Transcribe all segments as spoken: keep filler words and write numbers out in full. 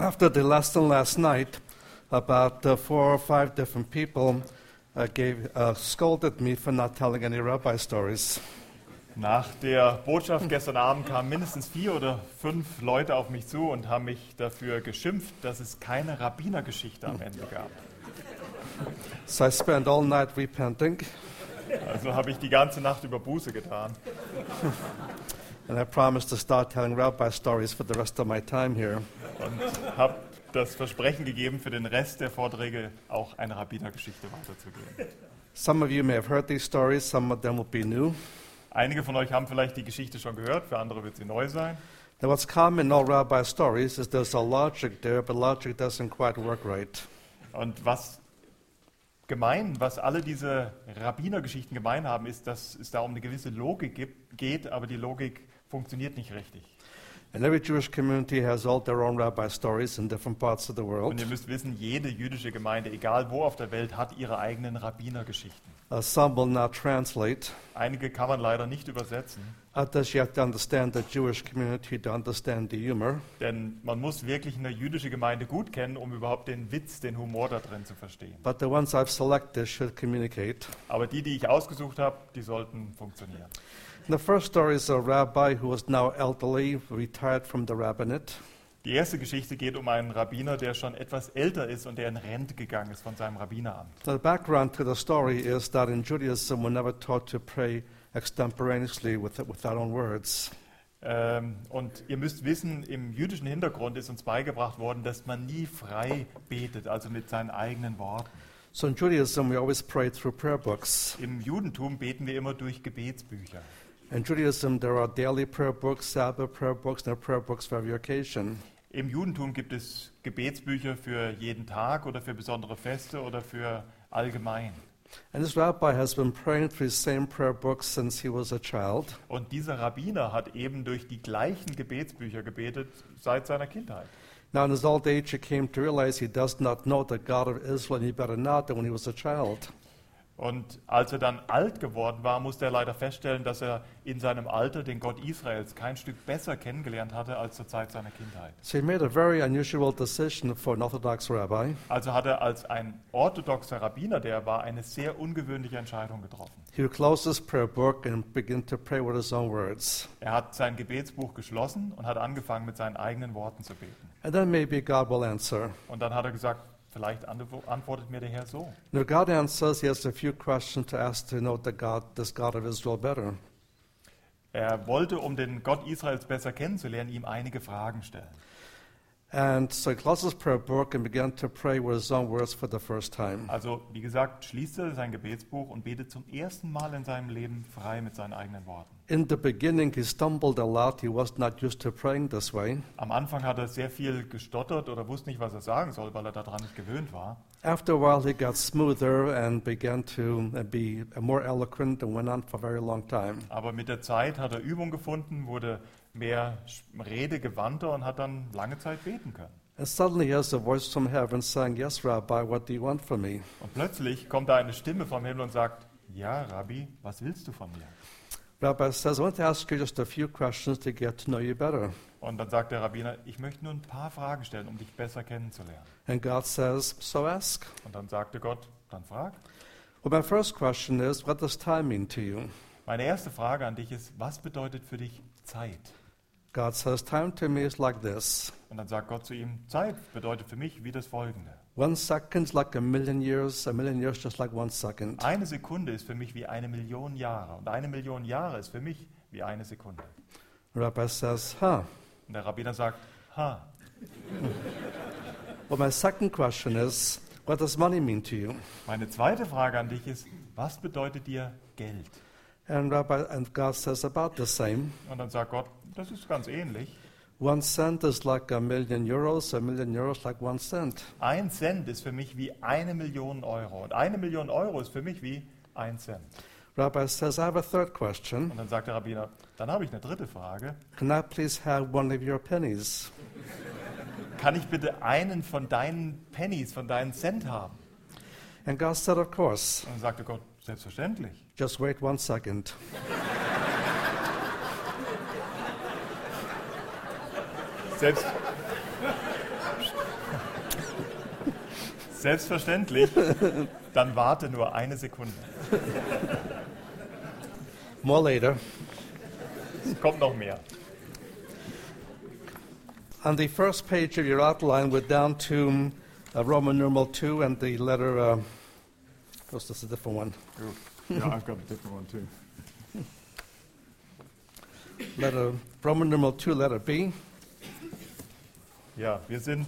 After the lesson last night, about uh, four or five different people uh, gave, uh, scolded me for not telling any rabbi stories. Nach der Botschaft gestern Abend kamen mindestens vier oder fünf Leute auf mich zu und haben mich dafür geschimpft, dass es keine Rabbinergeschichte am Ende gab. So I spent all night repenting, Also habe ich die ganze Nacht über Buße getan and I promised to start telling rabbi stories for the rest of my time here. und habe das Versprechen gegeben, für den Rest der Vorträge auch eine Rabbinergeschichte weiterzugeben. Some of you may have heard these stories, some of them will be new. Einige von euch haben vielleicht die Geschichte schon gehört, für andere wird sie neu sein. Now, what's common in all rabbi stories is there's a logic there, but logic doesn't quite work right. Und was gemein, was alle diese Rabbinergeschichten gemein haben, ist, dass es da um eine gewisse Logik gibt, geht, aber die Logik funktioniert nicht richtig. And every Jewish community has all their own rabbi stories in different parts of the Und world. ihr müsst wissen, jede jüdische Gemeinde, egal wo auf der Welt, hat ihre eigenen Rabbinergeschichten. Uh, some will not translate. Einige kann man leider nicht übersetzen, Others you have to understand the Jewish community to understand the humor. denn man muss wirklich eine jüdische Gemeinde gut kennen, um überhaupt den Witz, den Humor da drin zu verstehen. But the ones I've selected should communicate. Aber die, die ich ausgesucht habe, die sollten funktionieren. The first story is a rabbi who is now elderly, retired from the rabbinate. Die erste Geschichte geht um einen Rabbiner, der schon etwas älter ist und der in Rente gegangen ist von seinem Rabbineramt. The background to the story is that in Judaism we're never taught to pray extemporaneously with, with our own words. Ähm, und ihr müsst wissen, im jüdischen Hintergrund ist uns beigebracht worden, dass man nie frei betet, also mit seinen eigenen Worten. So in Judaism we always pray through prayer books. Im Judentum beten wir immer durch Gebetsbücher. In Judaism there are daily prayer books, Sabbath prayer books, and there are prayer books for every occasion. Im Judentum gibt es Gebetsbücher für jeden Tag oder für besondere Feste oder für allgemein. And this rabbi has been praying through the same prayer books since he was a child. Und dieser Rabbiner hat eben durch die gleichen Gebetsbücher gebetet seit seiner Kindheit. Now in his old age he came to realize he does not know the God of Israel any better now than when he was a child. Und als er dann alt geworden war, musste er leider feststellen, dass er in seinem Alter den Gott Israels kein Stück besser kennengelernt hatte als zur Zeit seiner Kindheit. So he made a very unusual decision for an Orthodox rabbi. Also hat er als ein orthodoxer Rabbiner, der er war, eine sehr ungewöhnliche Entscheidung getroffen. He would close his prayer book and begin to pray with his own words. Er hat sein Gebetsbuch geschlossen und hat angefangen, mit seinen eigenen Worten zu beten. And then maybe God will answer. Und dann hat er gesagt, vielleicht antwortet mir der Herr so. And if God answers, he has a few questions to ask to know the God, this God of Israel better. Er wollte, um den Gott Israels besser kennenzulernen, ihm einige Fragen stellen. And so he closed his prayer book and began to pray with his own words for the first time. Also, wie gesagt, schließt er sein Gebetsbuch und betet zum ersten Mal in seinem Leben frei mit seinen eigenen Worten. In the beginning, he stumbled a lot. He was not used to praying this way. Am Anfang hat er sehr viel gestottert oder wusste nicht, was er sagen soll, weil er daran nicht gewöhnt war. After a while, he got smoother and began to be more eloquent and went on for a very long time. Aber mit der Zeit hat er Übung gefunden, wurde mehr redegewandter und hat dann lange Zeit beten können. And suddenly he has a voice from heaven saying, "Yes, Rabbi, what do you want from me?" Und plötzlich kommt da eine Stimme vom Himmel und sagt, ja, Rabbi, was willst du von mir? Rabbi says, "I want to ask you just a few questions to get to know you better." Und dann sagt der Rabbiner, ich möchte nur ein paar Fragen stellen, um dich besser kennenzulernen. And God says, "So ask." Und dann sagte Gott, dann frag. Well, my first question is, what does time mean to you? Meine erste Frage an dich ist, was bedeutet für dich Zeit? God says, "Time to me is like this. Und dann sagt Gott zu ihm, Zeit bedeutet für mich wie das Folgende. One second is like a million years, a million years just like one second." Eine Sekunde ist für mich wie eine Million Jahre. Und eine Million Jahre ist für mich wie eine Sekunde. Rabbi says, "Huh." Und der Rabbiner sagt, ha. Well, my second question is, what does money mean to you? Meine zweite Frage an dich ist, was bedeutet dir Geld? And Rabbi and God says about the same. Und dann sagt Gott, das ist ganz ähnlich. One cent is like a million euros, a million euros like one cent. Ein Cent ist für mich wie eine Million Euro. Und eine Million Euro ist für mich wie ein Cent. Rabbi says, "I have a third question. Und dann sagt der Rabbiner, dann habe ich eine dritte Frage. Can I please have one of your pennies?" Kann ich bitte einen von deinen Pennies, von deinen Cent haben? And God said, "Of course. Und dann sagte Gott, selbstverständlich. Just wait one second." Selbst, Selbstverständlich. Dann warte nur eine Sekunde. More later. Es kommt noch mehr. On the first page of your outline, we're down to uh, Roman numeral two and the letter, uh, of course, this is a different one. Yeah, I've got a different one too. Letter, Roman numeral two, letter B. Ja, wir sind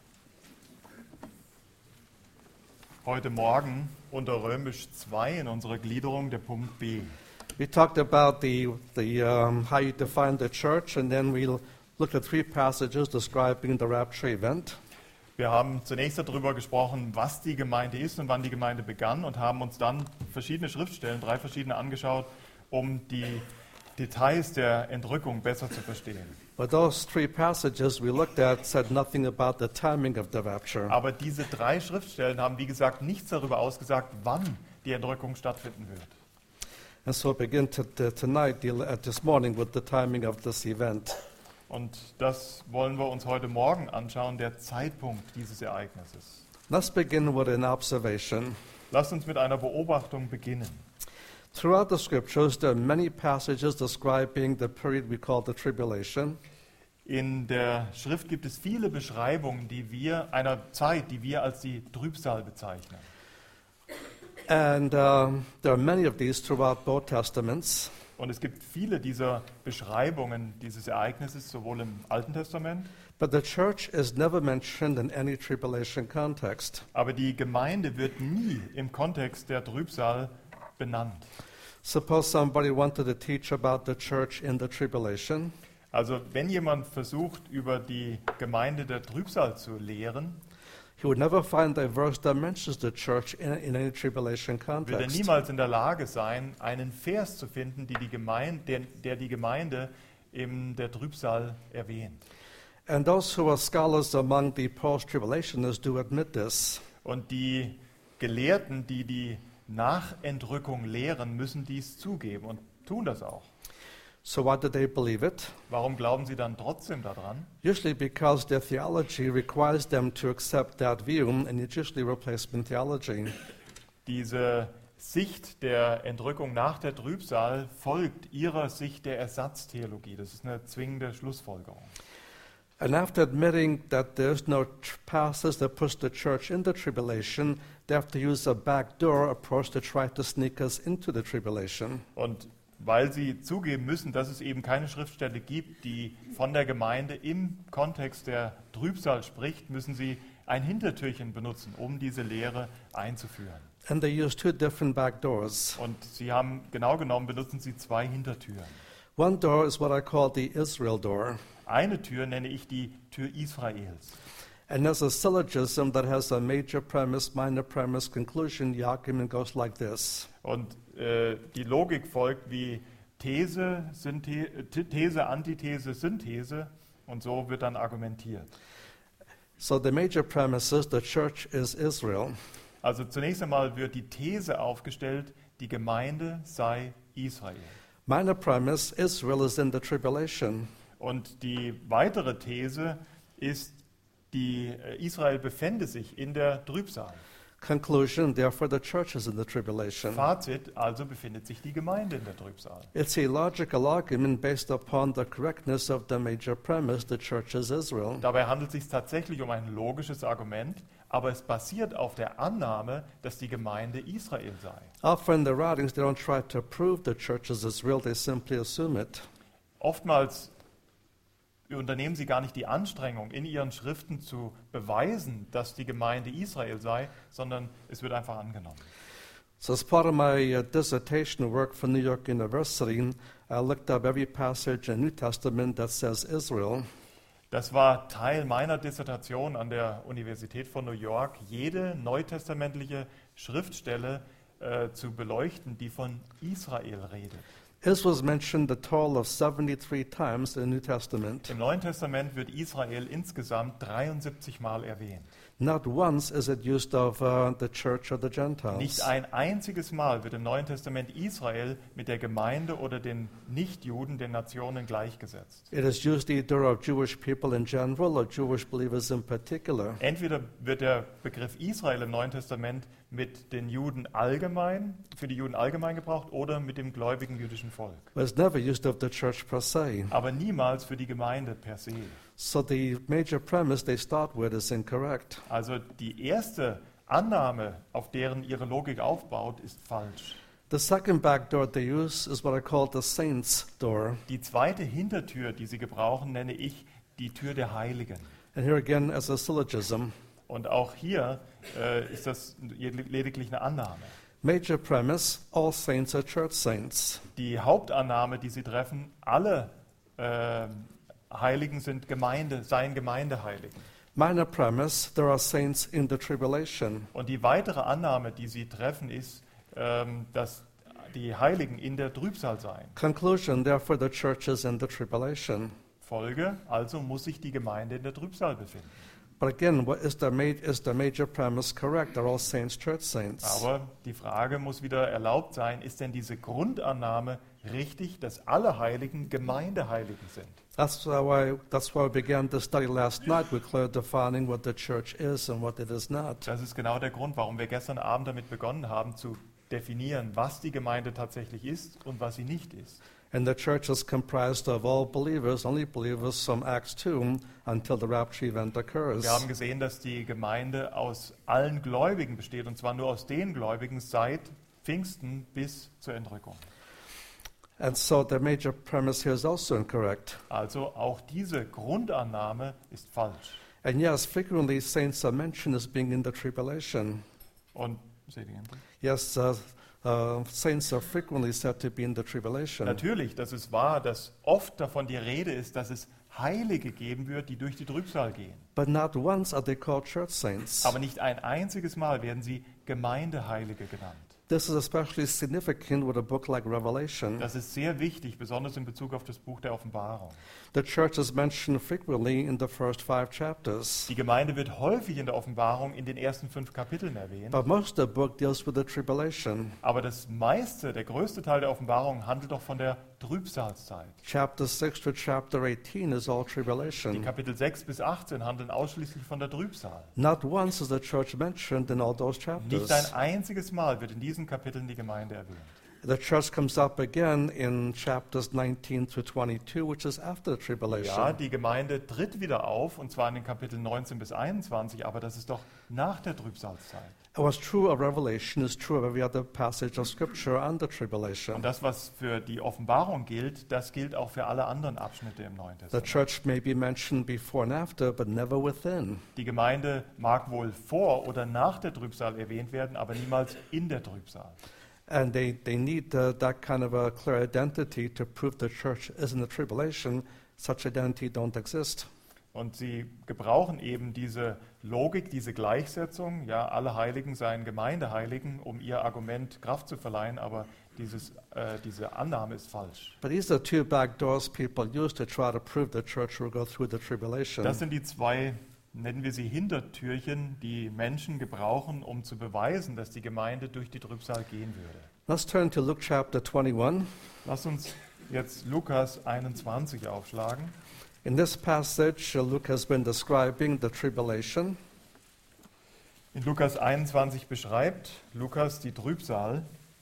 heute Morgen unter Römisch zwei in unserer Gliederung, der Punkt B. We talked about the, the um, how you define the church, and then we'll look at three passages describing the rapture event. Wir haben zunächst darüber gesprochen, was die Gemeinde ist und wann die Gemeinde begann und haben uns dann verschiedene Schriftstellen, drei verschiedene angeschaut, um die Details der Entrückung besser zu verstehen. But those three passages we looked at said nothing about the timing of the rapture. Aber diese drei Schriftstellen haben, wie gesagt, nichts darüber ausgesagt, wann die Entrückung stattfinden wird. And so we'll begin to, to, tonight, deal, uh, this morning, with the timing of this event. Und das wollen wir uns heute Morgen anschauen, der Zeitpunkt dieses Ereignisses. Let's begin with an observation. Lasst uns mit einer Beobachtung beginnen. Throughout the scriptures, there are many passages describing the period we call the tribulation. In der Schrift gibt es viele Beschreibungen, die wir einer Zeit, die wir als die Trübsal bezeichnen. And um, there are many of these throughout both testaments. Und es gibt viele dieser Beschreibungen dieses Ereignisses, sowohl im Alten Testament. But the church is never mentioned in any tribulation context. Aber die Gemeinde wird nie im Kontext der Trübsal benannt. Suppose somebody wanted to teach about the church in the tribulation. Also wenn jemand versucht, über die Gemeinde der Trübsal zu lehren, He would never find a verse that mentions the church in, in any tribulation wird er context. niemals in der Lage sein, einen Vers zu finden, die die Gemeinde, der, der die Gemeinde in der Trübsal erwähnt. And those who are scholars among the post-tribulationists do admit this. Und die Gelehrten, die die Nachentrückung lehren, müssen dies zugeben und tun das auch. So why do they believe it? Warum glauben sie dann trotzdem daran? Usually because their theology requires them to accept that view, and it's usually replacement theology. Diese Sicht der Entrückung nach der Trübsal folgt ihrer Sicht der Ersatztheologie. Das ist eine zwingende Schlussfolgerung. And after admitting that there's no tr- passage that puts the church in the tribulation, they have to use a backdoor approach to try to sneak us into the tribulation. Und weil sie zugeben müssen, dass es eben keine Schriftstelle gibt, die von der Gemeinde im Kontext der Trübsal spricht, müssen sie ein Hintertürchen benutzen, um diese Lehre einzuführen. And they use two different back doors. Und sie haben, genau genommen, benutzen sie zwei Hintertüren. One door is what I call the Israel door. Eine Tür nenne ich die Tür Israels. And there's a syllogism that has a major premise, minor premise, conclusion. The argument goes like this. Und äh, die Logik folgt wie These, Synthe These, Antithese, Synthese. Und so wird dann argumentiert. So the major premise is the church is Israel. Also zunächst einmal wird die These aufgestellt, die Gemeinde sei Israel. Minor premise, Israel is in the tribulation. Und die weitere These ist, die äh, Israel befände sich in der Trübsal. Conclusion, therefore the church is in the tribulation. Fazit, also befindet sich die Gemeinde in der Trübsal. It's a logical argument based upon the correctness of the major premise, the church is Israel. Dabei handelt es sich tatsächlich um ein logisches Argument, aber es basiert auf der Annahme, dass die Gemeinde Israel sei. Often in the writings they don't try to prove the church is Israel, they simply assume it. Oftmals unternehmen sie gar nicht die Anstrengung, in ihren Schriften zu beweisen, dass die Gemeinde Israel sei, sondern es wird einfach angenommen. So as part of my uh, dissertation work for New York University, I looked up every passage in the New Testament that says Israel. Das war Teil meiner Dissertation an der Universität von New York, jede neutestamentliche Schriftstelle äh, zu beleuchten, die von Israel redet. Israel is mentioned a total of seventy-three times in the New Testament. Im Neuen Testament wird Israel insgesamt dreiundsiebzig Mal erwähnt. Not once is it used of uh, the church or the Nicht Gentiles. ein einziges Mal wird im Neuen Testament Israel mit der Gemeinde oder den Nichtjuden, den Nationen gleichgesetzt. It is used either of Jewish people in general or Jewish believers in particular. Entweder wird der Begriff Israel im Neuen Testament mit den Juden allgemein, für die Juden allgemein gebraucht oder mit dem gläubigen jüdischen Volk. But it's never used of the church per se. Aber niemals für die Gemeinde per se. So the major premise they start with is incorrect. Also die erste Annahme, auf deren ihre Logik aufbaut, ist falsch. The second back door they use is what I call the saints' door. Die zweite Hintertür, die sie gebrauchen, nenne ich die Tür der Heiligen. And here again, as a syllogism, Und auch hier äh, ist das lediglich eine Annahme. major premise, all saints are church saints. Die Hauptannahme, die sie treffen, alle äh, Heiligen sind Gemeinde, seien Gemeindeheiligen. Minor premise, there are saints in the tribulation. Und die weitere Annahme, die sie treffen, ist, ähm, dass die Heiligen in der Trübsal seien. Conclusion, therefore the church is in the tribulation. Folge, also muss sich die Gemeinde in der Trübsal befinden. But again, what is the, ma- is the major premise correct? Are all saints church saints? Aber die Frage muss wieder erlaubt sein, ist denn diese Grundannahme richtig, dass alle Heiligen Gemeindeheiligen sind? That's why, that's why we began the study last night with clear defining what the church is and what it is not. Das ist genau der Grund, warum wir gestern Abend damit begonnen haben, zu definieren, was die Gemeinde tatsächlich ist und was sie nicht ist. And the church is comprised of all believers, only believers from Acts two until the rapture event occurs. Wir haben gesehen, dass die Gemeinde aus allen Gläubigen besteht, und zwar nur aus den Gläubigen seit Pfingsten bis zur Entrückung. And so the major premise here is also incorrect. Also auch diese Grundannahme ist falsch. And yes, frequently saints are mentioned as being in the tribulation. Und say it again, please. Yes, uh, uh, saints are frequently said to be in the tribulation. Natürlich, das ist wahr, dass oft davon die Rede ist, dass es Heilige geben wird, die durch die Trübsal gehen. But not once are they called church saints. Aber nicht ein einziges Mal werden sie Gemeindeheilige genannt. This is especially significant with a book like Revelation. Das ist sehr wichtig, besonders in Bezug auf das Buch der Offenbarung. The church is mentioned frequently in the first five chapters. Die Gemeinde wird häufig in der Offenbarung in den ersten fünf Kapiteln erwähnt. But most of the book deals with the tribulation. Aber das meiste, der größte Teil der Offenbarung handelt doch von der Trübsalzeit. Chapter six to chapter eighteen is all Die tribulation. Kapitel sechs bis achtzehn handeln ausschließlich von der Trübsal. Not once is the church mentioned in all those Nicht chapters. ein einziges Mal wird in diesen Kapiteln die Gemeinde erwähnt. The church comes up again in chapters nineteen to twenty-two, which is after the Ja, tribulation. die Gemeinde tritt wieder auf, und zwar in den Kapiteln neunzehn bis einundzwanzig, aber das ist doch nach der Trübsalzeit. And what's true of Revelation is true of every other passage of Scripture on the Und tribulation. das, was für die Offenbarung gilt, das gilt auch für alle anderen Abschnitte im Neuen The Testament. church may be mentioned before and after, but never within. Die Gemeinde mag wohl vor oder nach der Trübsal erwähnt werden, aber niemals in der Trübsal. And they, they need uh, that kind of a clear identity to prove the church is in the tribulation. Such identity don't exist. Und sie gebrauchen eben diese Logik, diese Gleichsetzung, ja, alle Heiligen seien Gemeindeheiligen, um ihr Argument Kraft zu verleihen, aber dieses, äh, diese Annahme ist falsch. But these are two back doors people use to try to prove the church will go through the tribulation. Das sind die zwei, nennen wir sie Hintertürchen, die Menschen gebrauchen, um zu beweisen, dass die Gemeinde durch die Trübsal gehen würde. Let's turn to Luke chapter twenty-one. Lass uns jetzt Lukas einundzwanzig aufschlagen. In this passage, uh, Luke has been describing the tribulation. In Lukas einundzwanzig beschreibt Lukas die Trübsal.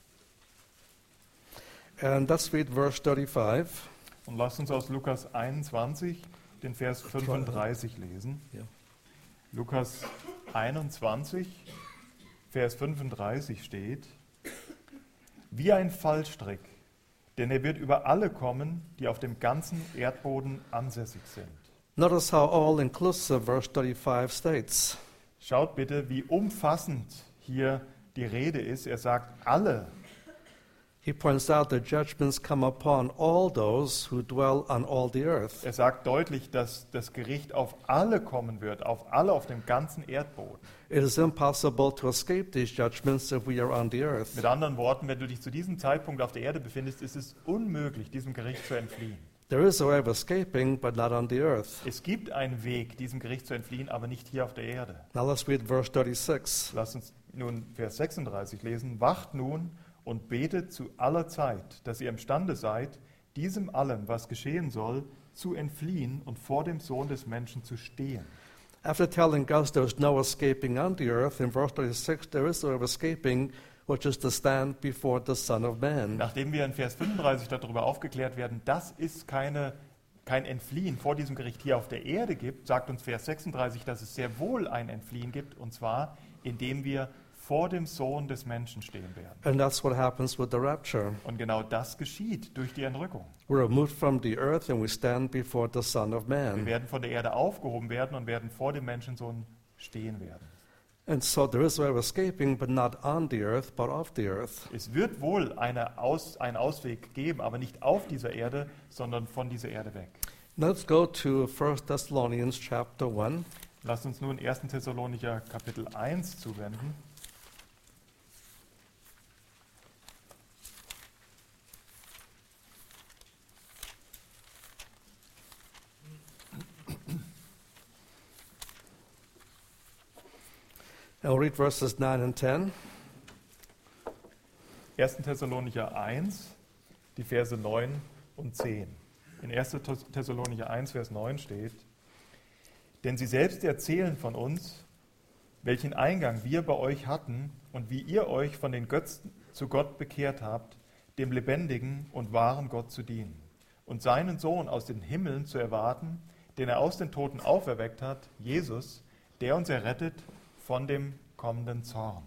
And let's read verse thirty-five. Und lasst uns aus Lukas einundzwanzig den Vers fünfunddreißig lesen. Ja. Lukas einundzwanzig, Vers fünfunddreißig steht: Wie ein Fallstrick, denn er wird über alle kommen, die auf dem ganzen Erdboden ansässig sind. Notice how all-inclusive verse thirty-five states. Schaut bitte, wie umfassend hier die Rede ist. Er sagt alle. He points out that judgments come upon all those who dwell on all the earth. Er sagt deutlich, dass das Gericht auf alle kommen wird, auf alle auf dem ganzen Erdboden. It is impossible to escape these judgments if we are on the earth. Mit anderen Worten, wenn du dich zu diesem Zeitpunkt auf der Erde befindest, ist es unmöglich, diesem Gericht zu entfliehen. There is a way of escaping, but not on the earth. Es gibt einen Weg, diesem Gericht zu entfliehen, aber nicht hier auf der Erde. Now let's read verse thirty-six. Lass uns nun Vers sechsunddreißig lesen. Wacht nun und betet zu aller Zeit, dass ihr imstande seid, diesem allem, was geschehen soll, zu entfliehen und vor dem Sohn des Menschen zu stehen. After telling us there's no escaping on the earth, in verse thirty-six there is a way of escaping, which is to stand before the Son of Man. Nachdem wir in Vers fünfunddreißig darüber aufgeklärt werden, dass es keine, kein Entfliehen vor diesem Gericht hier auf der Erde gibt, sagt uns Vers sechsunddreißig, dass es sehr wohl ein Entfliehen gibt, und zwar indem wir vor dem Sohn des Menschen stehen werden. And that's what happens with the rapture. Und genau das geschieht durch die Entrückung. We're removed from the earth and we stand before the Son of Wir Man. werden von der Erde aufgehoben werden und werden vor dem Menschensohn stehen werden. And so there is a way of escaping, but not on the earth, but off the earth. Es wird wohl eine Aus, einen Ausweg geben, aber nicht auf dieser Erde, sondern von dieser Erde weg. Let's go to First Thessalonians chapter one. Lasst uns nun ersten Thessalonicher Kapitel eins zuwenden. And we'll read verses nine and ten. ersten Thessalonicher eins, die Verse neun und zehn. In ersten Thessalonicher eins, Vers neun steht: Denn sie selbst erzählen von uns, welchen Eingang wir bei euch hatten und wie ihr euch von den Götzen zu Gott bekehrt habt, dem lebendigen und wahren Gott zu dienen und seinen Sohn aus den Himmeln zu erwarten, den er aus den Toten auferweckt hat, Jesus, der uns errettet von dem kommenden Zorn.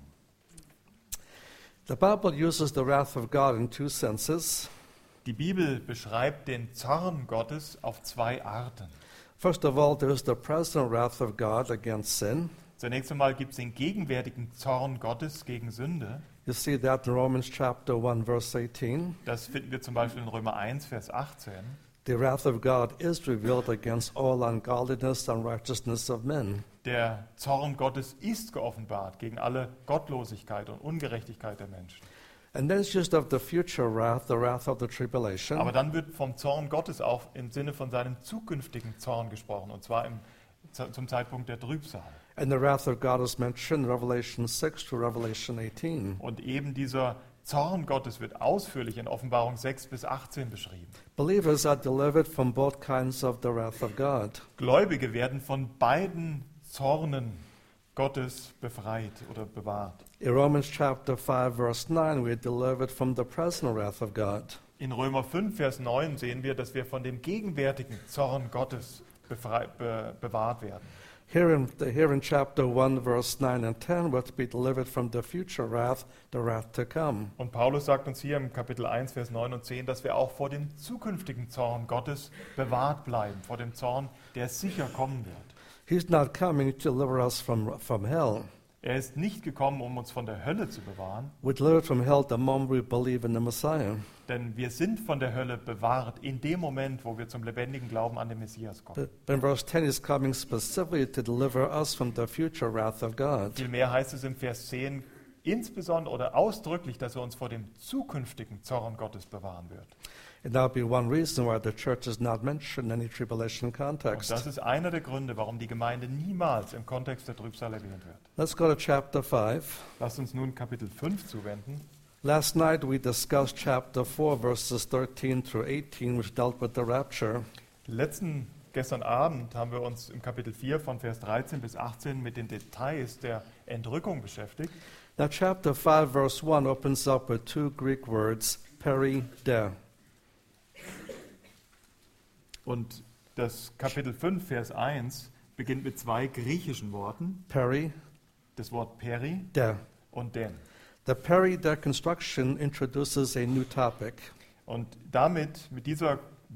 The Bible uses the wrath of God in two senses. Die Bibel beschreibt den Zorn Gottes auf zwei Arten. First of all, there is the present wrath of God against sin. Zunächst einmal gibt es den gegenwärtigen Zorn Gottes gegen Sünde. You see that in Romans chapter one, verse eighteen. Das finden wir zum Beispiel in Römer eins, Vers achtzehn. The wrath of God is revealed against all ungodliness and unrighteousness of men. Der Zorn Gottes ist geoffenbart gegen alle Gottlosigkeit und Ungerechtigkeit der Menschen. And then it's just of the future wrath, the wrath of the tribulation. Aber dann wird vom Zorn Gottes auch im Sinne von seinem zukünftigen Zorn gesprochen, und zwar im, zum Zeitpunkt der Trübsal. And the wrath of God is mentioned in Revelation six to Revelation eighteen. Und eben dieser Zorn Gottes wird ausführlich in Offenbarung sechs bis achtzehn beschrieben. Believers are delivered from both kinds of the wrath of God. Gläubige werden von beiden Zornen Gottes befreit oder bewahrt. In Romans chapter five, verse nine, we are delivered from the present wrath of God. In Römer fünf, Vers neun sehen wir, dass wir von dem gegenwärtigen Zorn Gottes befrei- be- bewahrt werden. Here in, the, here in chapter one, verse nine and ten, we're to be delivered from the future wrath, the wrath to come. Und Paulus sagt uns hier im Kapitel eins, Vers neun und zehn, dass wir auch vor dem zukünftigen Zorn Gottes bewahrt bleiben, vor dem Zorn, der sicher kommen wird. He's not coming to deliver us from, from hell. Er ist nicht gekommen, um uns von der Hölle zu bewahren, We're delivered from hell the moment we believe in the Messiah. denn wir sind von der Hölle bewahrt in dem Moment, wo wir zum lebendigen Glauben an den Messias kommen. But but in verse ten, he's coming specifically to deliver us from the future wrath of God. Vielmehr heißt es im Vers zehn insbesondere oder ausdrücklich, dass er uns vor dem zukünftigen Zorn Gottes bewahren wird. And that would be one reason why the church is not mentioned in any tribulation Und context. das ist einer der Gründe, warum die Gemeinde niemals im Kontext der Trübsal erwähnt wird. Let's go to chapter five. Lasst uns nun Kapitel fünf zuwenden. Last night we discussed chapter four, verses thirteen through eighteen, which dealt with the rapture. Letzten, gestern Abend haben wir uns im Kapitel vier von Vers dreizehn bis achtzehn mit den Details der Entrückung beschäftigt. Now, chapter five, verse one opens up with two Greek words, peri de. Und das Kapitel fünf, Vers eins beginnt mit zwei griechischen Worten, Peri das Wort peri de. und den. The peri de construction introduces a new topic. Und damit, mit dieser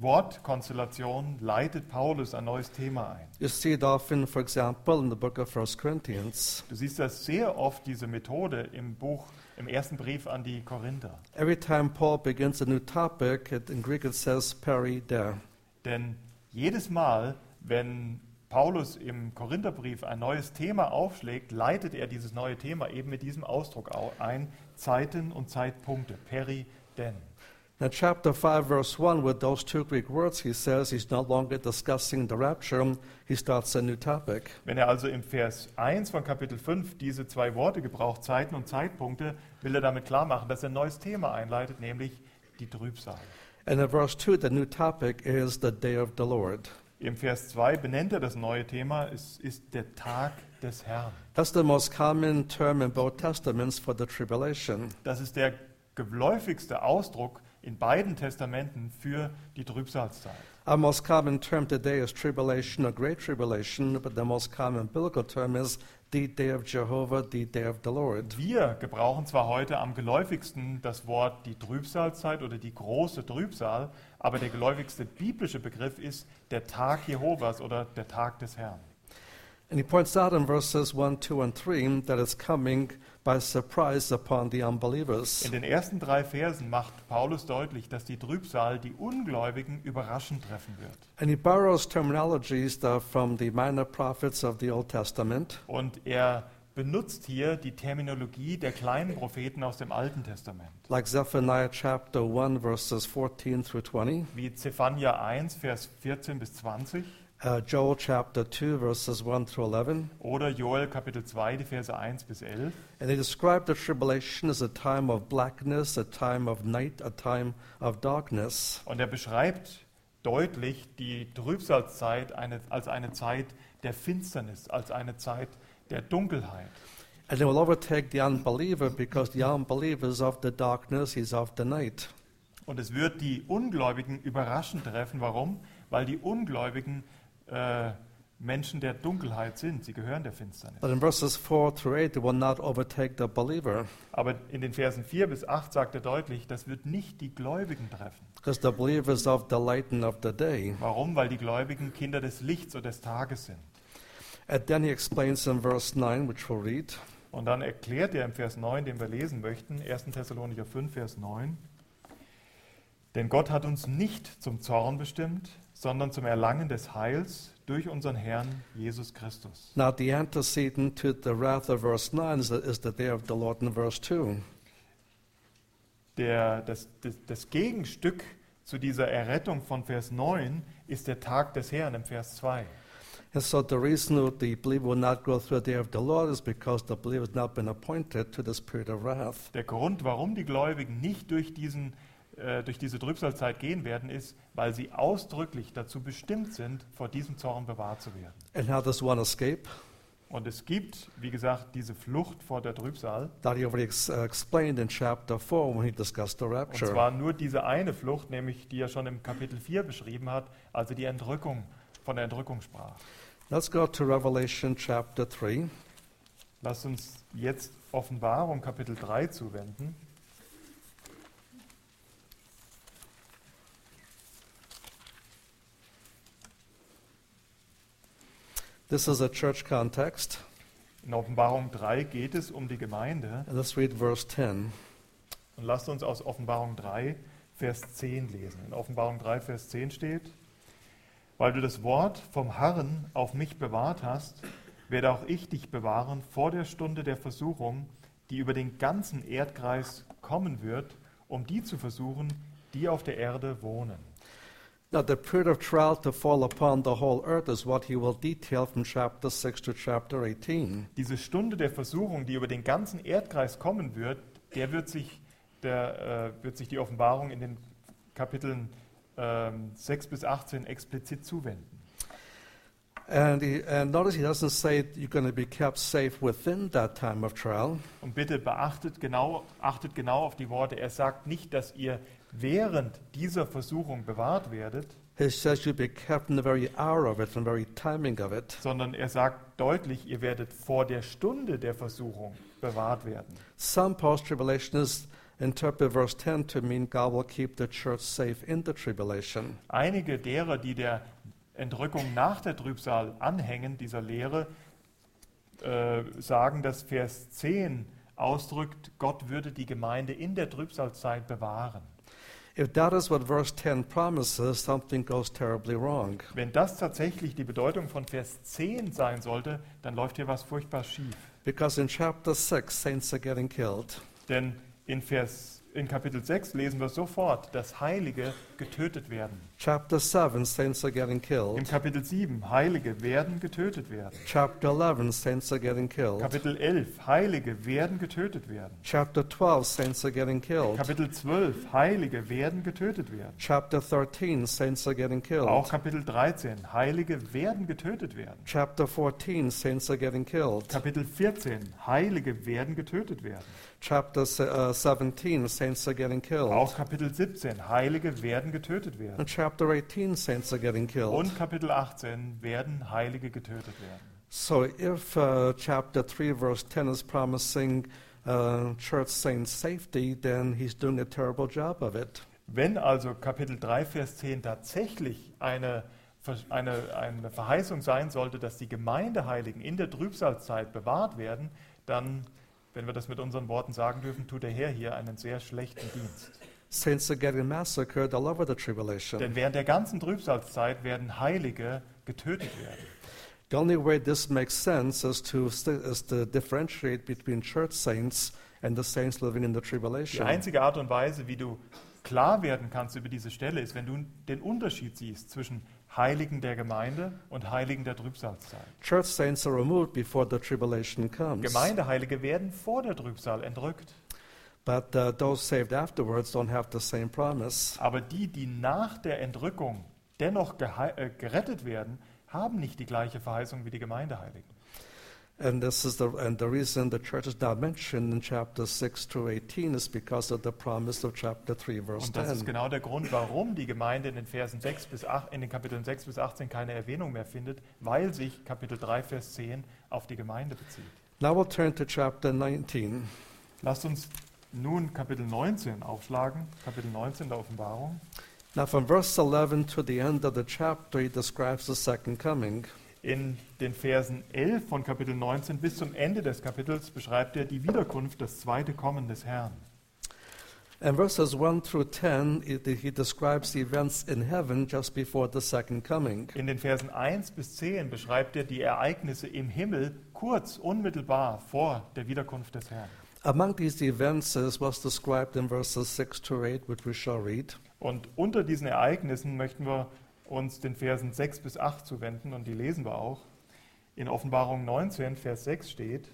Wortkonstellation leitet Paulus ein neues Thema ein. You see it often, for example, in the book of First Corinthians. Du siehst das sehr oft, diese Methode im Buch, im ersten Brief an die Korinther. Every time Paul begins a new topic, it, in Greek it says peri de. Denn jedes Mal, wenn Paulus im Korintherbrief ein neues Thema aufschlägt, leitet er dieses neue Thema eben mit diesem Ausdruck ein, Zeiten und Zeitpunkte, peri den. In chapter five, verse one, with those two Greek words, he says he's no longer discussing the rapture, he starts a new topic. Wenn er also im Vers eins von Kapitel fünf diese zwei Worte gebraucht, Zeiten und Zeitpunkte, will er damit klar machen, dass er ein neues Thema einleitet, nämlich die Trübsal. And in verse two, the new topic is the day of the Lord. Im Vers zwei benennt er das neue Thema, es ist der Tag des Herrn. That's the most common term in both testaments for the tribulation. Das ist der geläufigste Ausdruck in beiden Testamenten für die Trübsalzeit. Our most common term today is tribulation or great tribulation, but the most common biblical term is the day of Jehovah, the day of the Lord. Wir gebrauchen zwar heute am geläufigsten das Wort die Trübsalzeit oder die große Trübsal, aber der geläufigste biblische Begriff ist der Tag Jehovas oder der Tag des Herrn. And he points out in verses one, two, and three that it's coming by surprise upon the unbelievers. In den ersten drei Versen macht Paulus deutlich, dass die Trübsal die Ungläubigen überraschend treffen wird. And he borrows terminologies that from the minor prophets of the Old Testament. Und er benutzt hier die Terminologie der kleinen Propheten aus dem Alten Testament. Like Zephaniah chapter one, verses fourteen through twenty. Wie Zephania eins, Vers vierzehn bis zwanzig. Uh, Joel chapter two, verses one through eleven. Oder Joel Kapitel zwei, die Verse eins bis elf. And they describe the tribulation as a time of blackness, a time of night, a time of darkness. Und er beschreibt deutlich die Trübsalzeit eine, als eine Zeit der Finsternis, als eine Zeit der Dunkelheit. And it will overtake the unbeliever because the unbeliever is of the darkness, he's of the night. Und es wird die Ungläubigen überraschend treffen. Warum? Weil die Ungläubigen äh, Menschen der Dunkelheit sind. Sie gehören der Finsternis. But in verses four through eight, it will not overtake the believer. Aber in den Versen vier bis acht sagt er deutlich, das wird nicht die Gläubigen treffen. Because the believer is of the light and of the day. Warum? Weil die Gläubigen Kinder des Lichts oder des Tages sind. And then he explains in verse nine, which we'll read. Und dann erklärt er im Vers neun, den wir lesen möchten, erster Thessalonicher fünf, Vers neun. Denn Gott hat uns nicht zum Zorn bestimmt, sondern zum Erlangen des Heils durch unseren Herrn Jesus Christus. Now the antecedent to the wrath of verse nine is the, is the day of the Lord in verse two. Der, das, das, das Gegenstück zu dieser Errettung von Vers neun ist der Tag des Herrn im Vers zwei. And so the reason that the believer will not go through the day of the Lord is because the believer has not been appointed to this period of wrath. Der Grund, warum die Gläubigen nicht durch diesen durch diese Trübsalzeit gehen werden, ist, weil sie ausdrücklich dazu bestimmt sind, vor diesem Zorn bewahrt zu werden. And how does one escape? Und es gibt, wie gesagt, diese Flucht vor der Trübsal. That he already ex- uh, explained in chapter four when he discussed the Und rapture. zwar nur diese eine Flucht, nämlich die er schon im Kapitel vier beschrieben hat, also die Entrückung, von der Entrückung sprach. Let's go to Revelation chapter three. Lasst uns jetzt Offenbarung Kapitel drei zuwenden. This is a church context. In Offenbarung drei geht es um die Gemeinde. And let's read verse ten. Und lasst uns aus Offenbarung drei, Vers zehn lesen. In Offenbarung drei, Vers zehn steht: Weil du das Wort vom Herrn auf mich bewahrt hast, werde auch ich dich bewahren vor der Stunde der Versuchung, die über den ganzen Erdkreis kommen wird, um die zu versuchen, die auf der Erde wohnen. Now, the period of trial to fall upon the whole earth is what he will detail from chapter six to chapter eighteen. Diese Stunde der Versuchung, die über den ganzen Erdkreis kommen wird, der wird sich, der, äh, wird sich die Offenbarung in den Kapiteln ähm, sechs bis achtzehn explizit zuwenden. And, he, and notice he doesn't say you're going to be kept safe within that time of trial. Und bitte beachtet genau, achtet genau auf die Worte. Er sagt nicht, dass ihr während dieser Versuchung bewahrt werdet, He says you'll be kept in the very hour of it and very timing of it. sondern er sagt deutlich, ihr werdet vor der Stunde der Versuchung bewahrt werden. Some post-tribulationists interpret verse ten to mean God will keep the church safe in the tribulation. Einige derer, die der Entrückung nach der Trübsal anhängen, dieser Lehre, äh, sagen, dass Vers zehn ausdrückt, Gott würde die Gemeinde in der Trübsalzeit bewahren. If that is what verse ten promises, something goes terribly wrong. Wenn das tatsächlich die Bedeutung von Vers zehn sein sollte, dann läuft hier was furchtbar schief. Because in chapter six, saints are getting killed. Denn in, Vers, in Kapitel sechs lesen wir sofort, dass Heilige getötet werden. Chapter seven, saints are getting Im killed. Kapitel sieben, Heilige werden getötet werden. Chapter eleven, saints are getting killed. Kapitel elf, Heilige werden getötet werden. Chapter twelve, saints are getting killed. Kapitel zwölf, Heilige werden getötet werden. Chapter thirteen, saints are getting Auch killed. Kapitel dreizehn, Heilige werden getötet werden. Chapter fourteen, saints are getting killed. Kapitel vierzehn, Heilige werden getötet werden. Chapter se- uh, seventeen, saints are getting Auch killed. Kapitel siebzehn, Heilige werden getötet werden. And chapter eighteen, saints are getting killed. Und Kapitel achtzehn werden Heilige getötet werden. So if uh, chapter three, verse ten is promising uh, church saints safety, then he's doing a terrible job of it. Wenn also Kapitel drei, Vers zehn tatsächlich eine, eine, eine Verheißung sein sollte, dass die Gemeindeheiligen in der Trübsalzeit bewahrt werden, dann, wenn wir das mit unseren Worten sagen dürfen, tut der Herr hier einen sehr schlechten Dienst. Saints are getting massacred all over the tribulation. Denn während der ganzen Trübsalzeit werden Heilige getötet werden. The only way this makes sense is to, st- is to differentiate between church saints and the saints living in the Die tribulation. einzige Art und Weise, wie du klar werden kannst über diese Stelle, ist, wenn du den Unterschied siehst zwischen Heiligen der Gemeinde und Heiligen der Trübsalzeit. Church saints are removed before the tribulation comes. Gemeindeheilige werden vor der Trübsal entrückt. But uh, those saved afterwards don't have the same promise. Aber die, die nach der Entrückung dennoch gehei- äh, gerettet werden, haben nicht die gleiche Verheißung wie die Gemeindeheiligen. And this is the and the reason the church is not mentioned in chapter six through eighteen is because of the promise of chapter three, verse Und das ist ten. genau der Grund, warum die Gemeinde in den Versen sechs bis acht, in den Kapiteln sechs bis achtzehn keine Erwähnung mehr findet, weil sich Kapitel drei, Vers zehn auf die Gemeinde bezieht. Now we'll turn to chapter nineteen. Lasst uns nun Kapitel neunzehn aufschlagen, Kapitel neunzehn der Offenbarung. Now from verse eleven to the end of the chapter, he describes the second coming. In den Versen elf von Kapitel neunzehn bis zum Ende des Kapitels beschreibt er die Wiederkunft, das zweite Kommen des Herrn. And verses one through ten, he he describes the events in heaven just before the second coming. In den Versen eins bis zehn beschreibt er die Ereignisse im Himmel kurz, unmittelbar vor der Wiederkunft des Herrn. Among these events is what's described in verses six to eight, which we shall read. Und unter diesen Ereignissen möchten wir uns den Versen sechs bis acht zuwenden und die lesen wir auch. In Offenbarung neunzehn, Vers sechs steht: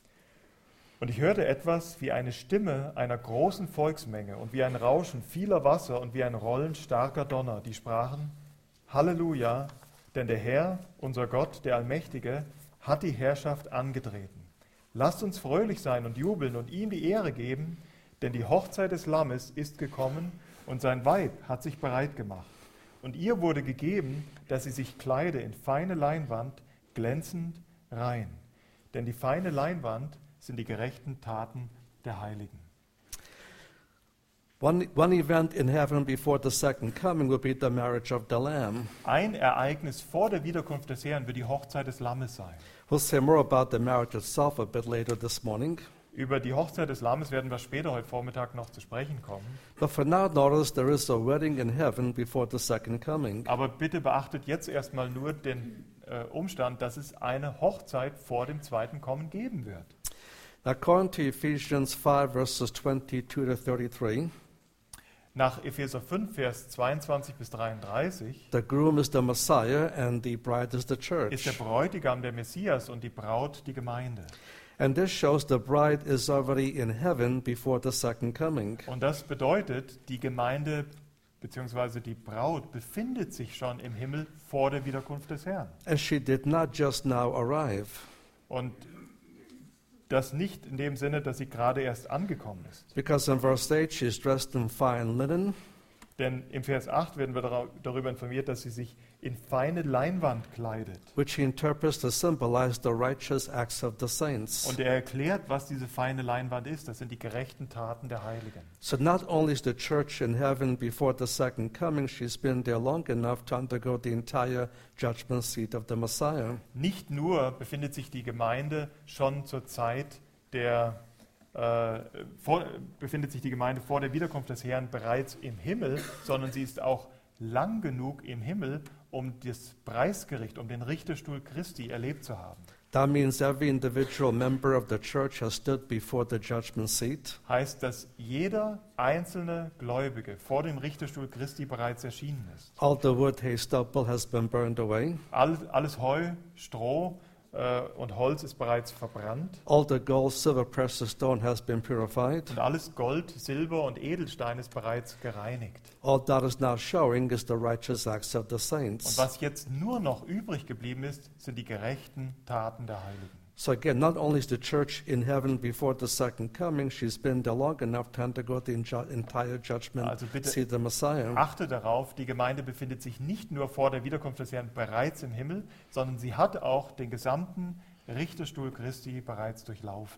Und ich hörte etwas wie eine Stimme einer großen Volksmenge und wie ein Rauschen vieler Wasser und wie ein Rollen starker Donner, die sprachen: Halleluja, denn der Herr, unser Gott, der Allmächtige, hat die Herrschaft angetreten. Lasst uns fröhlich sein und jubeln und ihm die Ehre geben, denn die Hochzeit des Lammes ist gekommen und sein Weib hat sich bereit gemacht. Und ihr wurde gegeben, dass sie sich kleide in feine Leinwand, glänzend, rein. Denn die feine Leinwand sind die gerechten Taten der Heiligen. One, one event in heaven before the second coming will be the marriage of the Lamb. Ein Ereignis vor der Wiederkunft des Herrn wird die Hochzeit des Lammes sein. We'll say more about the marriage itself a bit later this morning. Über die Hochzeit des Lammes werden wir später heute Vormittag noch zu sprechen kommen. But for now, notice there is a wedding in heaven before the second coming. Aber bitte beachtet jetzt erstmal nur den äh, Umstand, dass es eine Hochzeit vor dem zweiten Kommen geben wird. According to Ephesians five, verses twenty-two to thirty-three, Nach Epheser fünf, Vers zweiundzwanzig bis dreiunddreißig the groom is the Messiah and the bride is the ist der church. Bräutigam der Messias und die Braut die Gemeinde. And this shows the bride is already in heaven before the second coming. Und das bedeutet, die Gemeinde bzw. die Braut befindet sich schon im Himmel vor der Wiederkunft des Herrn. And she did not just now arrive. Und das nicht in dem Sinne, dass sie gerade erst angekommen ist. Because in verse eight, she's dressed in fine linen, Denn im Vers acht werden wir dara- darüber informiert, dass sie sich in feine Leinwand kleidet. which he interprets to symbolize the righteous acts of the saints. Und er erklärt, was diese feine Leinwand ist. Das sind die gerechten Taten der Heiligen. So not only is the church in heaven before the second coming, she's been there long enough to undergo the entire judgment seat of the Messiah. Nicht nur befindet sich die Gemeinde schon zur Zeit der äh, vor, befindet sich die Gemeinde vor der Wiederkunft des Herrn bereits im Himmel, sondern sie ist auch lang genug im Himmel, um das Preisgericht, um den Richterstuhl Christi erlebt zu haben. That means every individual member of the church has stood before the judgment seat. Heißt, dass jeder einzelne Gläubige vor dem Richterstuhl Christi bereits erschienen ist. All the wood, hay, stubble has been burned away. All, alles Heu, Stroh äh, und Holz ist bereits verbrannt. All the gold, silver, precious stone has been purified. Und alles Gold, Silber und Edelstein ist bereits gereinigt. All that is now showing is the righteous acts of the Und saints. was jetzt nur noch übrig geblieben ist, sind die gerechten Taten der Heiligen. So again, not only is the church in heaven before the second coming, she's been there long enough to undergo the enjo- entire judgment Also bitte seat of the Messiah. achte darauf, die Gemeinde befindet sich nicht nur vor der Wiederkunft des Herrn bereits im Himmel, sondern sie hat auch den gesamten Richterstuhl Christi bereits durchlaufen.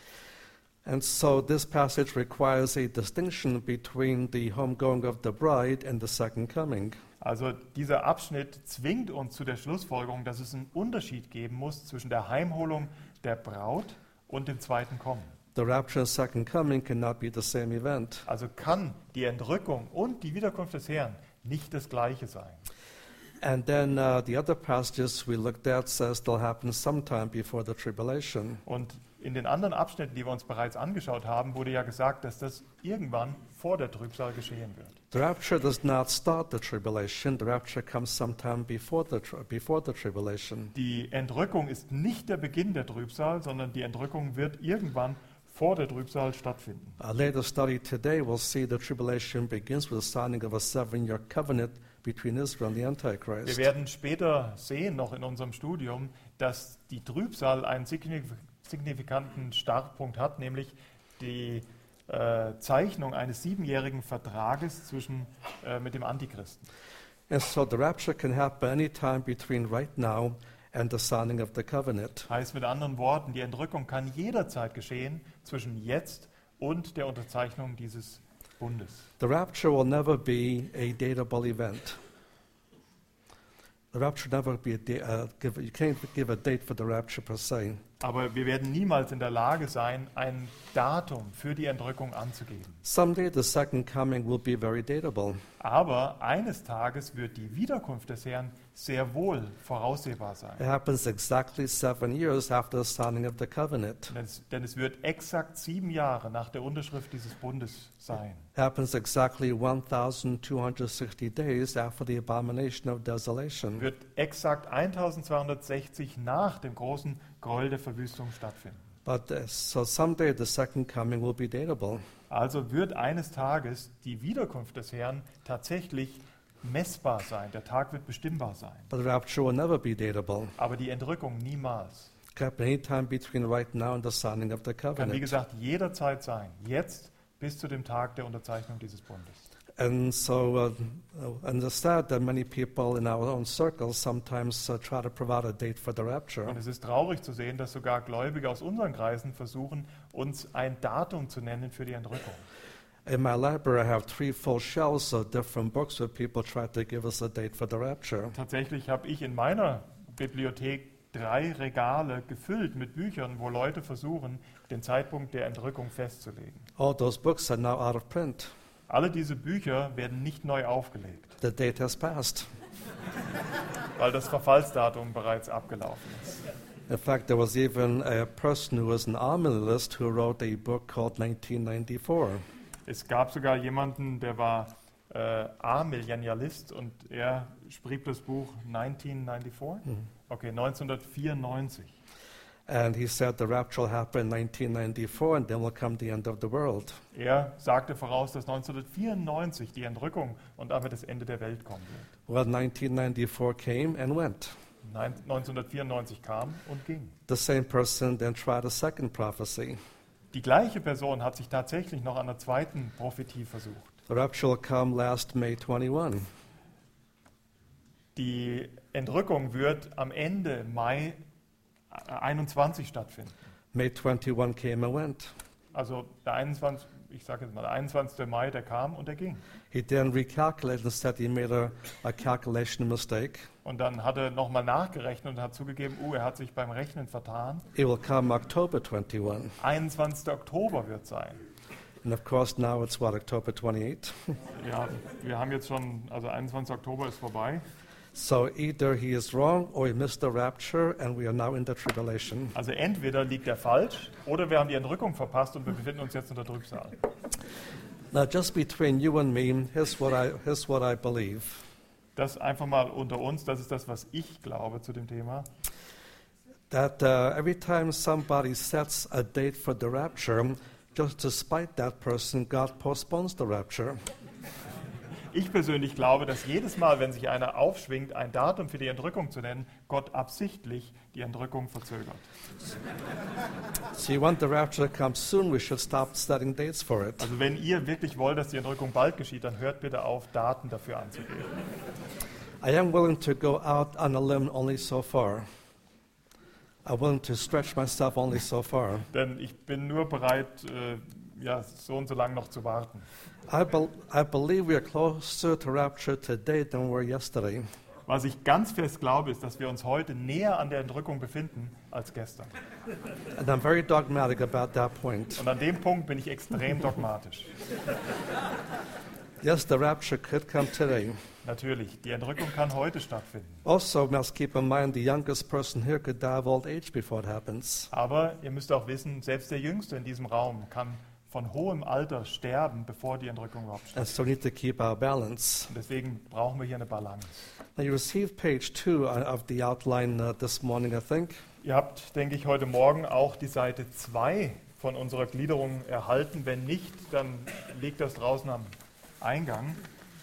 And so this passage requires a distinction between the homegoing of the bride and the second coming. Also dieser Abschnitt zwingt uns zu der Schlussfolgerung, dass es einen Unterschied geben muss zwischen der Heimholung der Braut und dem zweiten Kommen. The rapture and second coming cannot be the same event. Also kann die Entrückung und die Wiederkunft des Herrn nicht das Gleiche sein. And then uh, the other passages we looked at says they'll happen sometime before the tribulation. Und in den anderen Abschnitten, die wir uns bereits angeschaut haben, wurde ja gesagt, dass das irgendwann vor der Trübsal geschehen wird. The rapture does not start the tribulation. The rapture comes sometime before the tri- before the tribulation. Die Entrückung ist nicht der Beginn der Trübsal, sondern die Entrückung wird irgendwann vor der Trübsal stattfinden. A later study today will see the tribulation begins with the signing of a seven-year covenant between Israel and the Wir Antichrist. werden später sehen, noch in unserem Studium, dass die Trübsal einen signif- signifikanten Startpunkt hat, nämlich die äh, Zeichnung eines siebenjährigen Vertrages zwischen, äh, mit dem Antichristen. And so the rapture can happen anytime between right now and the signing of the covenant. Heißt mit anderen Worten, die Entrückung kann jederzeit geschehen zwischen jetzt und der Unterzeichnung dieses Bundes. The rapture will never be a datable event. The rapture never be a da- uh, give, you can't give a date for the rapture per se. Aber wir werden niemals in der Lage sein, ein Datum für die Entrückung anzugeben. Someday the second coming will be very datable. Aber eines Tages wird die Wiederkunft des Herrn sehr wohl voraussehbar sein. It happens exactly seven years after the signing of the covenant. Denn es, denn es wird exakt sieben Jahre nach der Unterschrift dieses Bundes sein. It happens exactly one thousand two hundred sixty days after the abomination of desolation. Wird exakt eintausendzweihundertsechzig nach dem großen Gräuel der Verwüstung stattfinden. But uh, so someday the second coming will be datable. Also wird eines Tages die Wiederkunft des Herrn tatsächlich messbar sein. Der Tag wird bestimmbar sein. But the rapture will never be datable. Aber die Entrückung niemals. It can happen anytime between right now and the signing of the Kann, wie covenant. gesagt, jederzeit sein. Jetzt bis zu dem Tag der Unterzeichnung dieses Bundes. And so, uh, uh, and it's sad that many people in our own circles sometimes uh, try to provide a date for the rapture. Und es ist traurig zu sehen, dass sogar Gläubige aus unseren Kreisen versuchen, uns ein Datum zu nennen für die Entrückung. In my library, I have three full shelves of different books where people try to give us a date for the rapture. Tatsächlich habe ich in meiner Bibliothek drei Regale gefüllt mit Büchern, wo Leute versuchen, den Zeitpunkt der Entrückung festzulegen. All those books are now out of print. Alle diese Bücher werden nicht neu aufgelegt, The date has passed. weil das Verfallsdatum bereits abgelaufen ist. In fact, there was even a person who was an amilist who wrote a book called nineteen ninety-four. Es gab sogar jemanden, der war äh, A-Millennialist und er schrieb das Buch neunzehnhundertvierundneunzig. Okay, neunzehnhundertvierundneunzig. And he said the rapture will happen in nineteen ninety-four and then will come the end of the world. Er sagte voraus, dass neunzehnhundertvierundneunzig die Entrückung und damit das Ende der Welt kommen wird. Well, nineteen ninety-four came and went. Nein, neunzehnhundertvierundneunzig kam und ging. The same person then tried a second prophecy. Die gleiche Person hat sich tatsächlich noch an der zweiten Prophetie versucht. The rapture will come last May twenty-first. Die Entrückung wird am Ende Mai einundzwanzig stattfinden. May twenty-one came and went. Also der einundzwanzigste ich sage jetzt mal, der einundzwanzigste Mai, der kam und der ging. He then recalculated and said he made a, a calculation mistake. Und dann hat er nochmal nachgerechnet und hat zugegeben, oh, er hat sich beim Rechnen vertan. It will come October twenty-first. einundzwanzigster Oktober wird sein. And of course now it's what, October twenty-eighth? Ja, wir haben jetzt schon, also einundzwanzigster Oktober ist vorbei. So either he is wrong or he missed the rapture and we are now in the tribulation. Also entweder liegt er falsch oder wir haben die Entrückung verpasst und wir befinden uns jetzt in der Trübsal. Now just between you and me, here's what I, here's what I believe. Das einfach mal unter uns, das ist das, was ich glaube zu dem Thema. That uh, every time somebody sets a date for the rapture, just to spite that person, God postpones the rapture. Ich persönlich glaube, dass jedes Mal, wenn sich einer aufschwingt, ein Datum für die Entrückung zu nennen, Gott absichtlich die Entrückung verzögert. So you want the rapture to come soon, we should stop setting dates for it. Also wenn ihr wirklich wollt, dass die Entrückung bald geschieht, dann hört bitte auf, Daten dafür anzugeben. I am willing to go out on a limb only so far. I'm willing to stretch myself only so far. Denn ich bin nur bereit, äh, ja, so und so lange noch zu warten. I, be- I believe we are closer to rapture today than we were yesterday. Was ich ganz fest glaube, ist, dass wir uns heute näher an der Entrückung befinden als gestern. And I'm very dogmatic about that point. Und an dem Punkt bin ich extrem dogmatisch. Yes, the rapture could come today. Natürlich, die Entrückung kann heute stattfinden. Also, we must keep in mind the youngest person here could die of old age before it happens. Aber ihr müsst auch wissen, selbst der Jüngste in diesem Raum kann von hohem Alter sterben, bevor die Entrückung überhaupt And stattfindet. so we need to keep our balance. Und deswegen brauchen wir hier eine Balance. Now, you received page two of the outline uh, this morning, I think. Ihr habt, denke ich, heute Morgen auch die Seite zwei von unserer Gliederung erhalten. Wenn nicht, dann liegt das draußen am Eingang.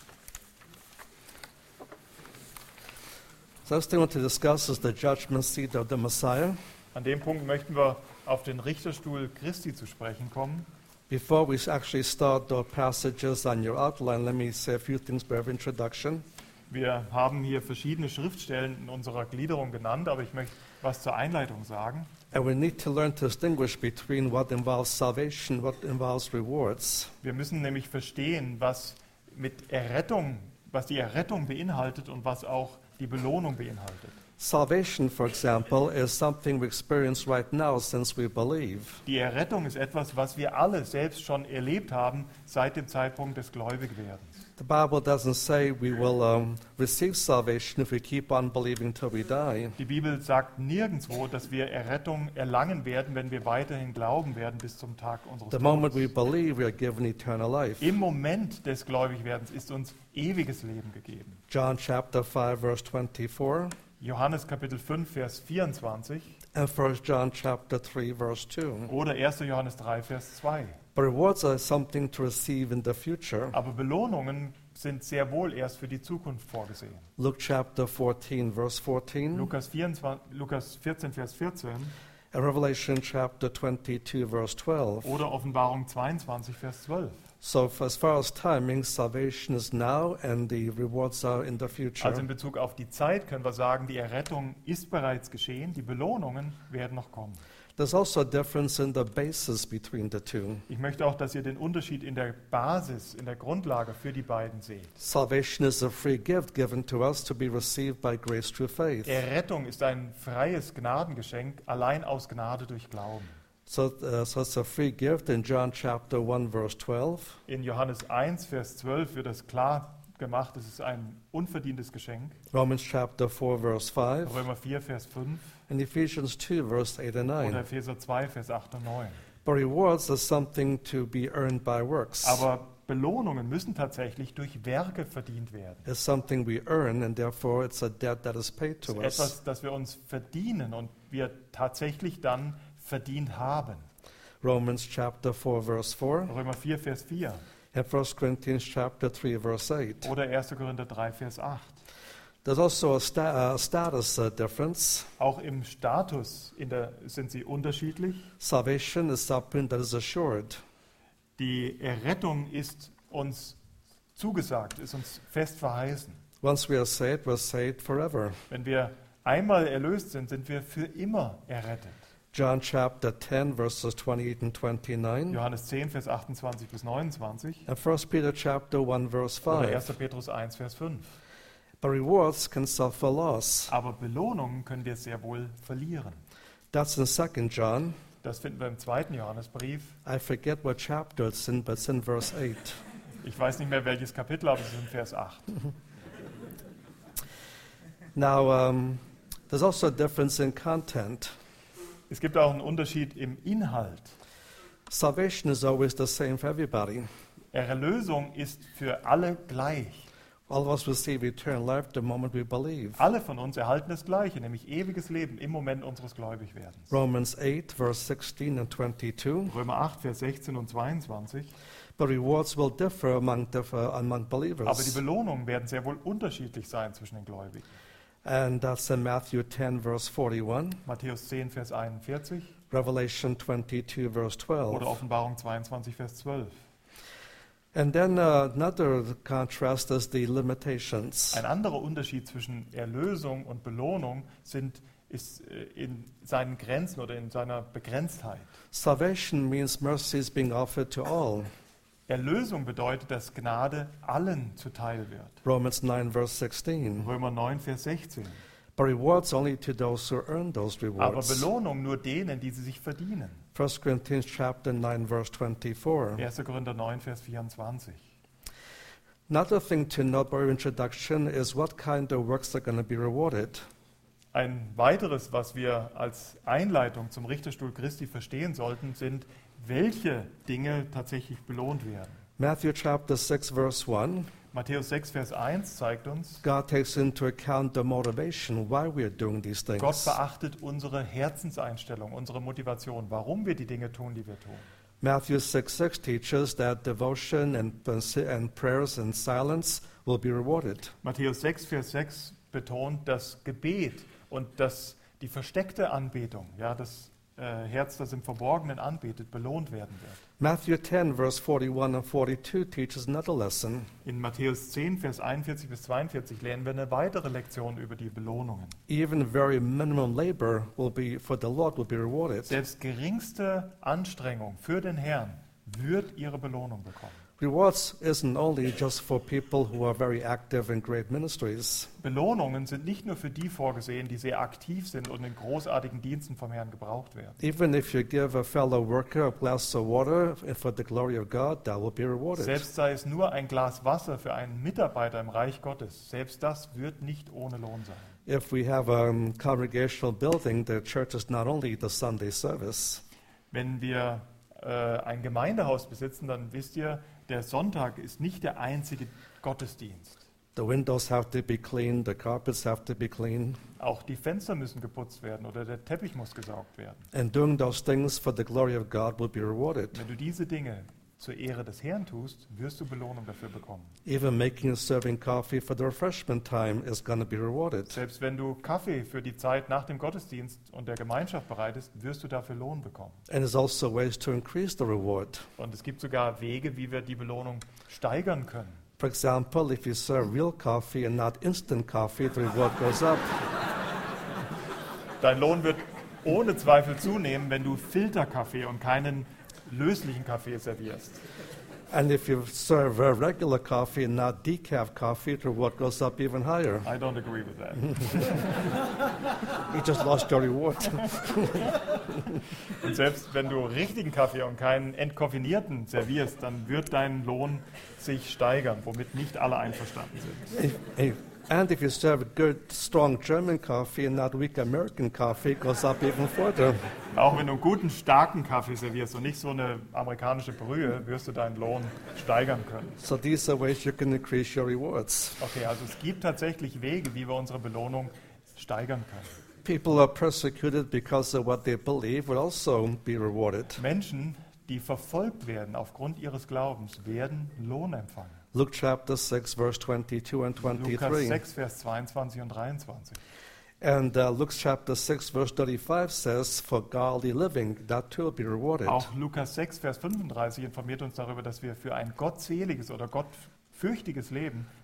So, first thing I want to discuss is the judgment seat of the Messiah. An dem Punkt möchten wir auf den Richterstuhl Christi zu sprechen kommen. Before we actually start the passages on your outline, let me say a few things by way of introduction. Wir haben hier verschiedene Schriftstellen in unserer Gliederung genannt, aber ich möchte was zur Einleitung sagen. And we need to learn to distinguish between what involves salvation, what involves rewards. Wir müssen nämlich verstehen, was mit Errettung, was die Errettung beinhaltet und was auch die Belohnung beinhaltet. Salvation, for example, is something we experience right now since we believe. Die Errettung ist etwas, was wir alle selbst schon erlebt haben seit dem Zeitpunkt des Gläubigwerdens. The Bible doesn't say we will um, receive salvation if we keep on believing till we die. Die Bibel sagt nirgendwo, dass wir Errettung erlangen werden, wenn wir weiterhin glauben werden bis zum Tag unseres The moment we Todes. believe, we are given eternal life. Im Moment des Gläubigwerdens ist uns ewiges Leben gegeben. John chapter five, verse twenty-four, Johannes Kapitel fünf, Vers vierundzwanzig and First John chapter three, verse two. oder erster Johannes drei, Vers zwei. But rewards are something to receive in the future. Aber Belohnungen sind sehr wohl erst für die Zukunft vorgesehen. Luke chapter fourteen, verse fourteen, Lukas, vierundzwanzig, Lukas vierzehn, Vers vierzehn and Revelation chapter twenty-two, verse twelve. oder Offenbarung zweiundzwanzig, Vers zwölf. So f- as far as timing, salvation is now and the rewards are in the future. Also in Bezug auf die Zeit können wir sagen, die Errettung ist bereits geschehen, die Belohnungen werden noch kommen. There's also a difference in the basis between the two. Ich möchte auch, dass ihr den Unterschied in der Basis, in der Grundlage für die beiden seht. Salvation is a free gift given to us to be received by grace through faith. Errettung ist ein freies Gnadengeschenk, allein aus Gnade durch Glauben. So, uh, so it's a free gift in John chapter one, verse twelve. In Johannes eins, Vers zwölf wird das klar gemacht, es ist ein unverdientes Geschenk. Romans chapter four, verse five. Römer vier, Vers fünf And Ephesians two, verse eight and oder nine. Epheser zwei, Vers acht und neun. But rewards are something to be earned by works. Aber Belohnungen müssen tatsächlich durch Werke verdient werden. It's something we earn, and therefore it's a debt that is paid Es to ist us. etwas, das wir uns verdienen und wir tatsächlich dann verdient haben. Romans chapter four, verse four. Römer vier, Vers vier And First Corinthians chapter three, verse eight. oder erster Korinther drei, Vers acht. There's also a, sta- a status uh, difference. Auch im Status in der, sind sie unterschiedlich. Salvation is something that is assured. Die Errettung ist uns zugesagt, ist uns fest verheißen. Once we are saved, we're saved forever. Wenn wir einmal erlöst sind, sind wir für immer errettet. John chapter ten, verses twenty-eight and twenty-nine. Johannes zehn, Vers achtundzwanzig bis neunundzwanzig. And First Peter chapter one, verse Oder five. erster Petrus eins, Vers fünf. But rewards can suffer loss. Aber Belohnungen können wir sehr wohl verlieren. That's in Second John. Das finden wir im zweiten Johannesbrief. I forget what chapter it's in, but it's in verse eight. Ich weiß nicht mehr welches Kapitel, aber es ist in Vers acht. Now, um, there's also a difference in content. Es gibt auch einen Unterschied im Inhalt. Salvation is always the same for everybody. Erlösung ist für alle gleich. All of us receive eternal life the moment we believe. Alle von uns erhalten das Gleiche, nämlich ewiges Leben im Moment unseres Gläubigwerdens. Romans eight, verse sixteen and twenty-two. Römer acht, Vers sechzehn und zweiundzwanzig. But rewards will differ among, differ among Aber die believers. Belohnungen werden sehr wohl unterschiedlich sein zwischen den Gläubigen. And that's in Matthew ten, verse forty-one, Matthäus zehn, Vers einundvierzig Revelation twenty-two, verse oder twelve. Offenbarung zweiundzwanzig, Vers zwölf. And then uh, another contrast is the limitations. Ein anderer Unterschied zwischen Erlösung und Belohnung sind, ist äh, in seinen Grenzen oder in seiner Begrenztheit. Salvation means mercy is being offered to all. Erlösung bedeutet, dass Gnade allen zuteil wird. Romans nine, verse sixteen. Römer neun, Vers sechzehn. But rewards only to those who earn those Aber rewards. Belohnung nur denen, die sie sich verdienen. First Corinthians chapter nine, verse twenty-four. erster Korinther neun, Vers vierundzwanzig. Another thing to note by introduction is what kind of works are going to be rewarded. Ein weiteres, was wir als Einleitung zum Richterstuhl Christi verstehen sollten, sind, welche Dinge tatsächlich belohnt werden. Matthew chapter six, verse one. Matthäus sechs, Vers eins zeigt uns, God takes into account the motivation why we are doing these Gott things. beachtet unsere Herzenseinstellung, unsere Motivation, warum wir die Dinge tun, die wir tun. Matthew six six teaches that devotion and, and prayers and silence will be rewarded. Matthäus sechs, Vers sechs betont das Gebet und das, die versteckte Anbetung, ja, das äh, Herz, das im Verborgenen anbetet, belohnt werden wird. Matthew ten, verse forty-one and forty-two teaches another lesson. In Matthäus zehn, Vers einundvierzig bis zweiundvierzig lernen wir eine weitere Lektion über die Belohnungen. Even very minimum labor will be for the Lord will be rewarded. Selbst geringste Anstrengung für den Herrn wird ihre Belohnung bekommen. Rewards isn't only just for people who are very active in great ministries. Belohnungen sind nicht nur für die vorgesehen, die sehr aktiv sind und in großartigen Diensten vom Herrn gebraucht werden. Even if you give a fellow worker a glass of water for the glory of God, that will be rewarded. Selbst sei es nur ein Glas Wasser für einen Mitarbeiter im Reich Gottes, selbst das wird nicht ohne Lohn sein. If we have a um, congregational building, the church is not only the Sunday service. Wenn wir äh, ein Gemeindehaus besitzen, dann wisst ihr, der Sonntag ist nicht der einzige Gottesdienst. The windows have to be clean, the carpets have to be clean. Auch die Fenster müssen geputzt werden oder der Teppich muss gesaugt werden. And doing those things for the glory of God will be rewarded. Wenn du diese Dinge zur Ehre des Herrn tust, wirst du Belohnung dafür bekommen. Even making and serving coffee for the refreshment time is going to be rewarded. Selbst wenn du Kaffee für die Zeit nach dem Gottesdienst und der Gemeinschaft bereitest, wirst du dafür Lohn bekommen. And there's also ways to increase the reward. Und es gibt sogar Wege, wie wir die Belohnung steigern können. For example, if you serve real coffee and not instant coffee, the reward goes up. Dein Lohn wird ohne Zweifel zunehmen, wenn du Filterkaffee und keinen löslichen Kaffee servierst. And if you serve uh, regular coffee and not decaf coffee, the reward goes up even higher. I don't agree with that. You just lost your reward. Und selbst wenn du richtigen Kaffee und keinen entkoffinierten servierst, dann wird dein Lohn sich steigern, womit nicht alle einverstanden sind. If- if- And if you serve good, strong German coffee and not weak American coffee, it goes up even further. Auch wenn du einen guten, starken Kaffee servierst und nicht so eine amerikanische Brühe, wirst du deinen Lohn steigern können. So these are ways you can increase your rewards. Okay, also es gibt tatsächlich Wege, wie wir unsere Belohnung steigern können. People are persecuted because of what they believe will also be rewarded. Menschen, die verfolgt werden aufgrund ihres Glaubens, werden Lohn empfangen. Luke chapter six, verse twenty-two and Lukas twenty-three. sechs, Vers zweiundzwanzig und dreiundzwanzig. And uh, Luke chapter six, verse thirty-five says, for godly living, that too will be rewarded. Auch Lukas sechs, Vers fünfunddreißig informiert uns darüber, dass wir für ein gottseliges oder gottfürchtiges Leben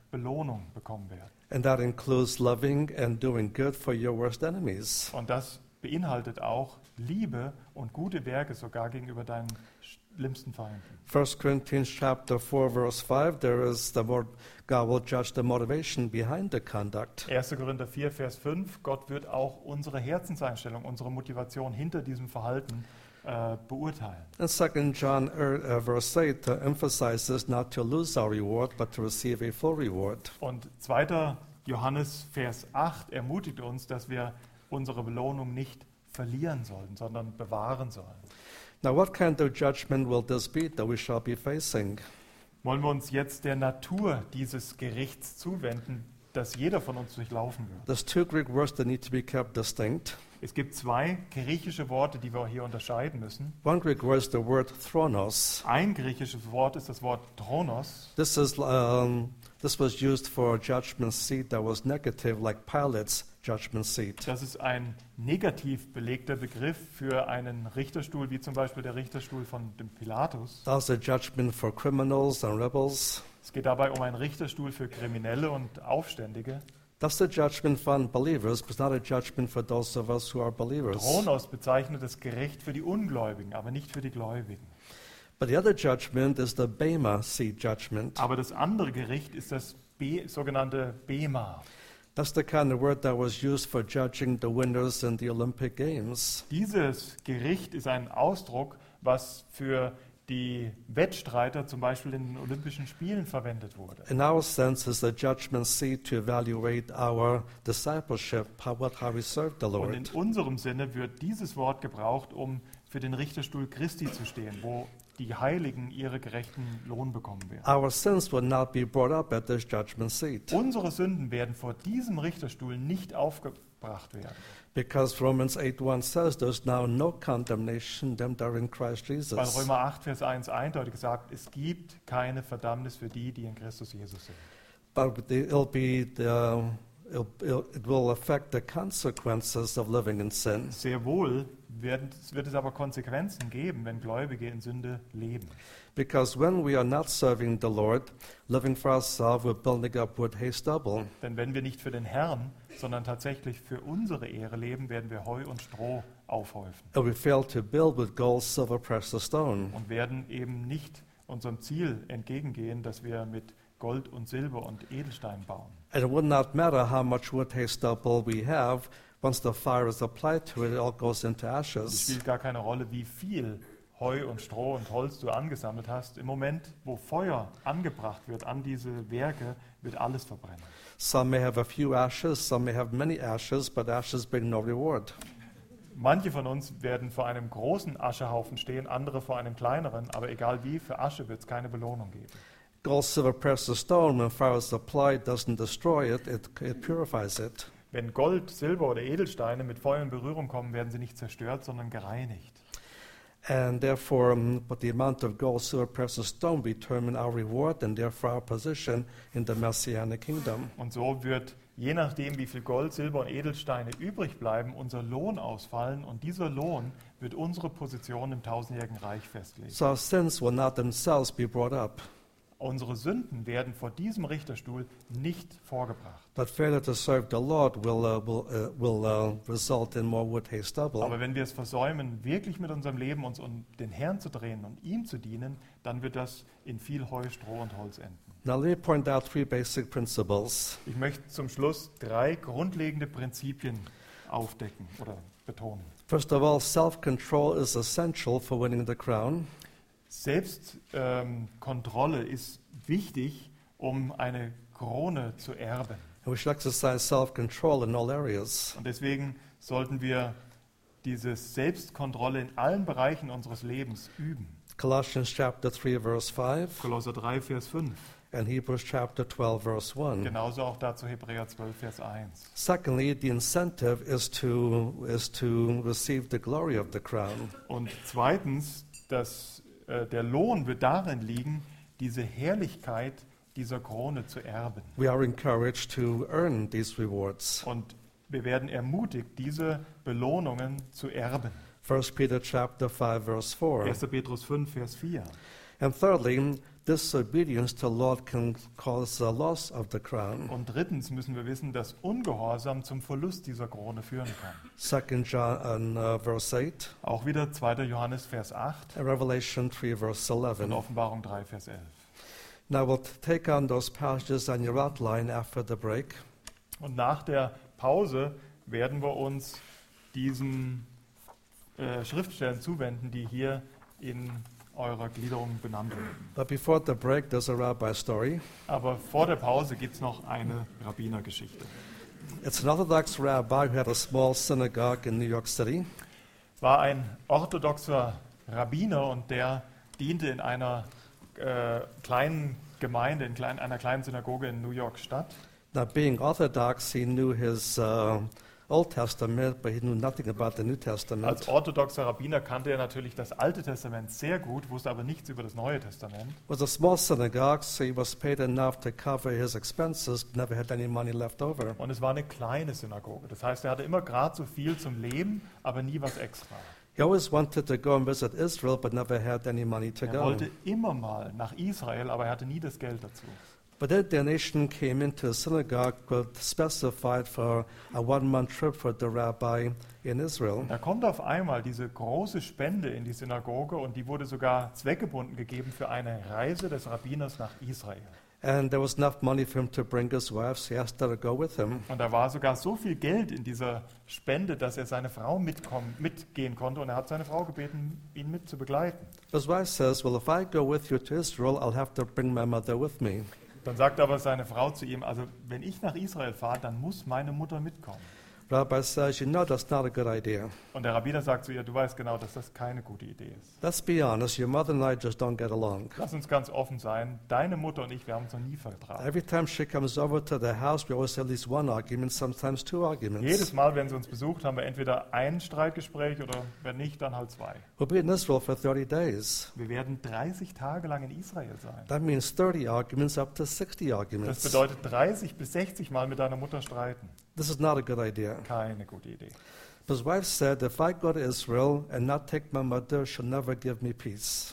Belohnung bekommen werden. And that includes loving and doing good for your worst enemies. Und das beinhaltet auch Liebe und gute Werke sogar gegenüber deinen schlimmsten Feinden. First Corinthians chapter four, verse five, there is the word, God will judge the motivation behind the conduct. erster Korinther vier, Vers fünf, Gott wird auch unsere Herzenseinstellung, unsere Motivation hinter diesem Verhalten äh, beurteilen. And Second John uh, verse eight uh, emphasizes not to lose our reward, but to receive a full reward. Und zweiter Johannes, Vers acht, ermutigt uns, dass wir unsere Belohnung nicht verlieren sollen, sondern bewahren sollen. Now, what kind of judgment will this be that we shall be facing? Wollen wir uns jetzt der Natur dieses Gerichts zuwenden, das jeder von uns durchlaufen wird? There's two Greek words that need to be kept distinct. Es gibt zwei griechische Worte, die wir hier unterscheiden müssen. One Greek word is the word thronos. Ein griechisches Wort ist das Wort Thronos. This is um, this was used for a judgment seat that was negative, like Pilate's judgment seat. Das ist ein negativ belegter Begriff für einen Richterstuhl, wie zum Beispiel der Richterstuhl von dem Pilatus. That's a judgment for criminals and rebels. Es geht dabei um einen Richterstuhl für Kriminelle und Aufständige. That's the judgment for unbelievers, but not a judgment for those of us who are believers. Thronos bezeichnet das Gericht für die Ungläubigen, aber nicht für die Gläubigen. But the other judgment is the Bema seat judgment. Aber das andere Gericht ist das Be- sogenannte Bema. That's the kind of word that was used for judging the winners in the Olympic Games. Dieses Gericht ist ein Ausdruck, was für die Wettstreiter zum Beispiel in den Olympischen Spielen verwendet wurde. In our sense, is the judgment seat to evaluate our discipleship, how, what, how we serve the Und in Lord. unserem Sinne wird dieses Wort gebraucht, um für den Richterstuhl Christi zu stehen, wo die Heiligen ihre gerechten Lohn bekommen werden. Our sins will not be brought up at this judgment seat, Unsere Sünden werden vor diesem Richterstuhl nicht aufgebracht werden. because Romans eight one says there's now no condemnation them that are in Christ Weil Jesus. Römer acht, Vers eins eindeutig sagt, es gibt keine Verdammnis für die, die in Christus Jesus sind. But the- it'll be the, it'll, it'll, it will affect the consequences of living in sin. Sehr wohl werden, wird es aber Konsequenzen geben, wenn Gläubige in Sünde leben. Because when we are not serving the Lord, living for ourselves, we're building up wood, hay, stubble. Denn wenn wir nicht für den Herrn, sondern tatsächlich für unsere Ehre leben, werden wir Heu und Stroh aufhäufen And we fail to build with gold, silver, precious stone. und werden eben nicht unserem Ziel entgegengehen, dass wir mit Gold und Silber und Edelstein bauen. And it would not matter how much wood, hay, stubble we have. Once the fire is applied to it, it all goes into Es ashes. spielt gar keine Rolle, wie viel Heu und Stroh und Holz du angesammelt hast. Im Moment, wo Feuer angebracht wird an diese Werke, wird alles verbrennen. Some may have a few ashes, some may have many ashes, but ashes bring no reward. Manche von uns werden vor einem großen Aschehaufen stehen, andere vor einem kleineren, aber egal wie, für Asche wird es keine Belohnung geben. Gold, silver, precious stone, when fire is applied, doesn't destroy it, it, it purifies it. Wenn Gold, Silber oder Edelsteine mit Feuer in Berührung kommen, werden sie nicht zerstört, sondern gereinigt. And therefore, um, but the amount of gold, silver, precious stone determine our reward and therefore our position in the Messianic kingdom. Und so wird, je nachdem, wie viel Gold, Silber und Edelsteine übrig bleiben, unser Lohn ausfallen. Und dieser Lohn wird unsere Position im tausendjährigen Reich festlegen. So our sins will not themselves be brought up, Unsere Sünden werden vor diesem Richterstuhl nicht vorgebracht. but failure to serve the Lord will, uh, will, uh, will uh, result in more wood, hay, stubble. Aber wenn wir es versäumen, wirklich mit unserem Leben uns um den Herrn zu drehen und ihm zu dienen, dann wird das in viel Heu, Stroh und Holz enden. Now let me point out three basic principles. Ich möchte zum Schluss drei grundlegende Prinzipien aufdecken oder betonen. First of all, self-control is essential for winning the crown. Selbstkontrolle ähm, ist wichtig, um eine Krone zu erben. And we should exercise self-control in all areas. Und deswegen sollten wir diese Selbstkontrolle in allen Bereichen unseres Lebens üben. Colossians chapter three, verse five, Kolosser drei, Vers fünf. and Hebrews chapter twelve, verse one. Genauso auch dazu Hebräer zwölf, Vers eins. Secondly, the incentive is to, is to receive the glory of the crown. Und zweitens, dass, äh, der Lohn wird darin liegen, diese Herrlichkeit dieser Krone zu erben. We are encouraged to earn these rewards. Und wir werden ermutigt, diese Belohnungen zu erben. First Peter chapter five, verse four. erster Petrus fünf, Vers vier. And thirdly, disobedience to the Lord can cause the loss of the crown. Und drittens müssen wir wissen, dass Ungehorsam zum Verlust dieser Krone führen kann. Second John uh, verse eight, Auch wieder zweiter Johannes Vers acht and Revelation three verse und eleven. Offenbarung drei Vers elf. Now we'll take on those passages on your outline after the break. Und nach der Pause werden wir uns diesen äh, Schriftstellen zuwenden, die hier in eurer Gliederung benannt werden. But before the break, there's a rabbi story. Aber vor der Pause gibt es noch eine Rabbinergeschichte. It's an Orthodox rabbi who had a small synagogue in New York City. War ein orthodoxer Rabbiner und der diente in einer äh, kleinen Gemeinde, in klein, einer kleinen Synagoge in New York Stadt. Now, being Orthodox, he knew his uh, Old Testament, but he knew nothing about the New Testament. Als orthodoxer Rabbiner kannte er natürlich das Alte Testament sehr gut, wusste aber nichts über das Neue Testament. It was a small synagogue, so he was paid enough to cover his expenses, but never had any money left over. Und es war eine kleine Synagoge. Das heißt, er hatte immer gerade so viel zum Leben, aber nie was extra. He always wanted to go and visit Israel, but never had any money to Er go. wollte immer mal nach Israel, aber er hatte nie das Geld dazu. But then the nation came into a synagogue with specified for a one-month trip for the rabbi in Israel. Da kommt auf einmal diese große Spende in die Synagoge und die wurde sogar zweckgebunden gegeben für eine Reise des Rabbiners nach Israel. And there was enough money for him to bring his wife, so he asked her to go with him. Und da war sogar so viel Geld in dieser Spende, dass er seine Frau mitkommen, mitgehen konnte und er hat seine Frau gebeten, ihn mit zu begleiten. His wife says, well, if I go with you to Israel, I'll have to bring my mother with me. Dann sagt aber seine Frau zu ihm, also wenn ich nach Israel fahre, dann muss meine Mutter mitkommen. Rabbi says, you know, that's not a good idea. Und der Rabbiner sagt zu ihr, du weißt genau, dass das keine gute Idee ist. Let's be honest, your mother and I just don't get along. Lass uns ganz offen sein, deine Mutter und ich, wir haben uns noch nie vertragen. Every time she comes over to the house, we always have at least one argument, sometimes two arguments. Jedes Mal, wenn sie uns besucht, haben wir entweder ein Streitgespräch oder wenn nicht, dann halt zwei. We'll be in Israel for thirty days. Wir werden dreißig Tage lang in Israel sein. That means thirty arguments up to sixty Das arguments. bedeutet dreißig bis sechzig Mal mit deiner Mutter streiten. This is not a good idea. Keine gute Idee. But his wife said, if I go to Israel and not take my mother, she'll never give me peace.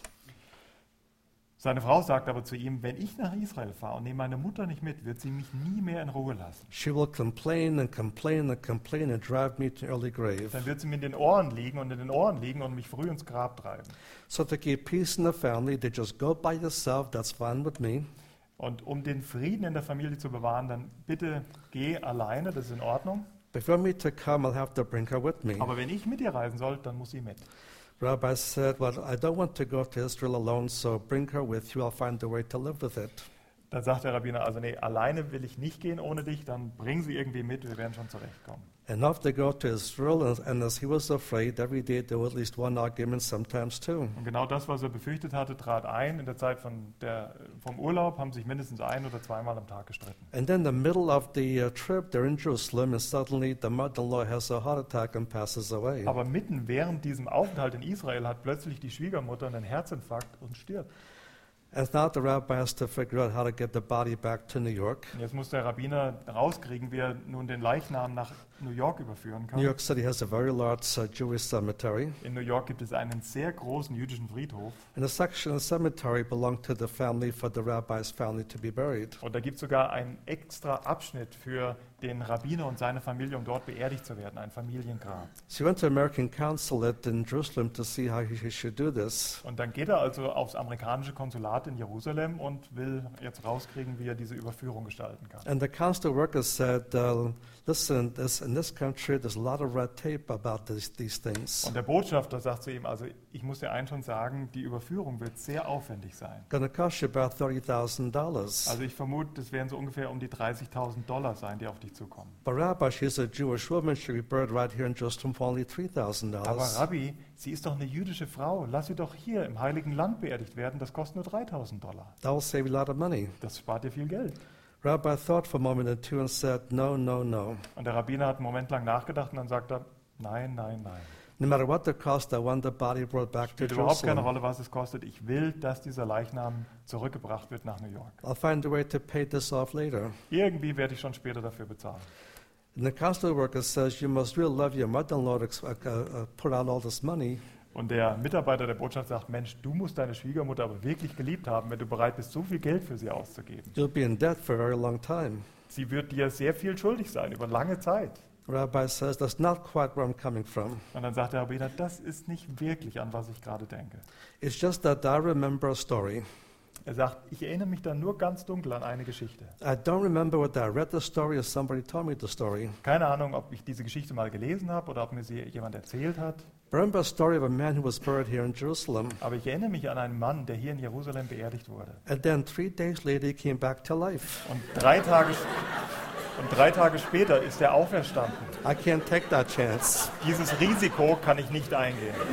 Seine Frau sagt aber zu ihm, wenn ich nach Israel fahre und nehme meine Mutter nicht mit, wird sie mich nie mehr in Ruhe lassen. She will complain and complain and complain and drive me to early grave. Dann wird sie mir in den Ohren liegen und in den Ohren liegen und mich früh ins Grab treiben. So to keep peace in the family, they just go by yourself, that's fine with me. Und um den Frieden in der Familie zu bewahren, dann bitte geh alleine, das ist in Ordnung. But for me to come, I'll have to bring her with me. Aber wenn ich mit ihr reisen soll, dann muss sie mit. Rabbi said, well, I don't want to go to Israel alone, so bring her with you. I'll find a way to live with it. Dann sagt der Rabbiner, also nee, alleine will ich nicht gehen ohne dich, dann bring sie irgendwie mit, wir werden schon zurechtkommen. And off they go to Israel, and, and as he was afraid, every day there was at least one argument, sometimes two. Und genau das, was er befürchtet hatte, trat ein. In der Zeit von der, vom Urlaub haben sich mindestens ein- oder zweimal am Tag gestritten. And then in the middle of the uh, trip, they're in Jerusalem, and suddenly the mother-in-law has a heart attack and passes away. Aber mitten während diesem Aufenthalt in Israel hat plötzlich die Schwiegermutter einen Herzinfarkt und stirbt. And now the rabbi has to figure out how to get the body back to New York. Und jetzt muss der Rabbiner rauskriegen, wie er nun den Leichnam nach New York überführen kann. New York City has a very large uh, Jewish cemetery, In New York gibt es einen sehr großen jüdischen Friedhof. and a section of the cemetery belonged to the family for the rabbi's family to be buried. Und da gibt es sogar einen extra Abschnitt für den Rabbiner und seine Familie, um dort beerdigt zu werden, ein Familiengrab. So he went to American consulate in Jerusalem to see how he should do this. Und dann geht er also aufs amerikanische Konsulat in Jerusalem und will jetzt rauskriegen, wie er diese Überführung gestalten kann. And the consular worker said, uh, listen, this, in this country there's a lot of red tape about this, these things. Und der Botschafter sagt zu ihm, also ich muss dir eins schon sagen, die Überführung wird sehr aufwendig sein. Going to cost you about thirty thousand dollars. Also ich vermute, das werden so ungefähr um die dreißigtausend Dollar sein, die auf dich zukommen. But Rabbi, she's a Jewish woman, she'll be buried right here in Jerusalem for only three thousand Aber dollars. Rabbi, sie ist doch eine jüdische Frau, lass sie doch hier im Heiligen Land beerdigt werden, das kostet nur dreitausend Dollar. That will save you a lot of money. Das spart dir viel Geld. Rabbi thought for a moment or two and said, no, no, no. Und der Rabbiner hat einen Moment lang nachgedacht und dann sagt er, nein, nein, nein. No matter what the cost, I want the body brought back to Spielt überhaupt keine Jerusalem. Rolle, was es kostet. Ich will, dass dieser Leichnam zurückgebracht wird nach New York. I'll find a way to pay this off later. Irgendwie werde ich schon später dafür bezahlen. And the consular worker says, you must really love your mother-in-law to uh, uh, put out all this money. Und der Mitarbeiter der Botschaft sagt, Mensch, du musst deine Schwiegermutter aber wirklich geliebt haben, wenn du bereit bist, so viel Geld für sie auszugeben. You'll be in debt for a very long time. Sie wird dir sehr viel schuldig sein, über lange Zeit. Rabbi says, that's not quite where I'm coming from. Und dann sagt der Rabbiner, das ist nicht wirklich, an was ich gerade denke. It's just that I remember a story. Er sagt, ich erinnere mich da nur ganz dunkel an eine Geschichte. I don't remember whether I read the story or somebody told me the story. Keine Ahnung, ob ich diese Geschichte mal gelesen habe oder ob mir sie jemand erzählt hat. I remember a story of a man who was buried here in Jerusalem. Aber ich erinnere mich an einen Mann, der hier in Jerusalem beerdigt wurde. And then three days later he came back to life. Und drei Tage, und drei Tage später ist er auferstanden. I can't take that chance. Dieses Risiko kann ich nicht eingehen.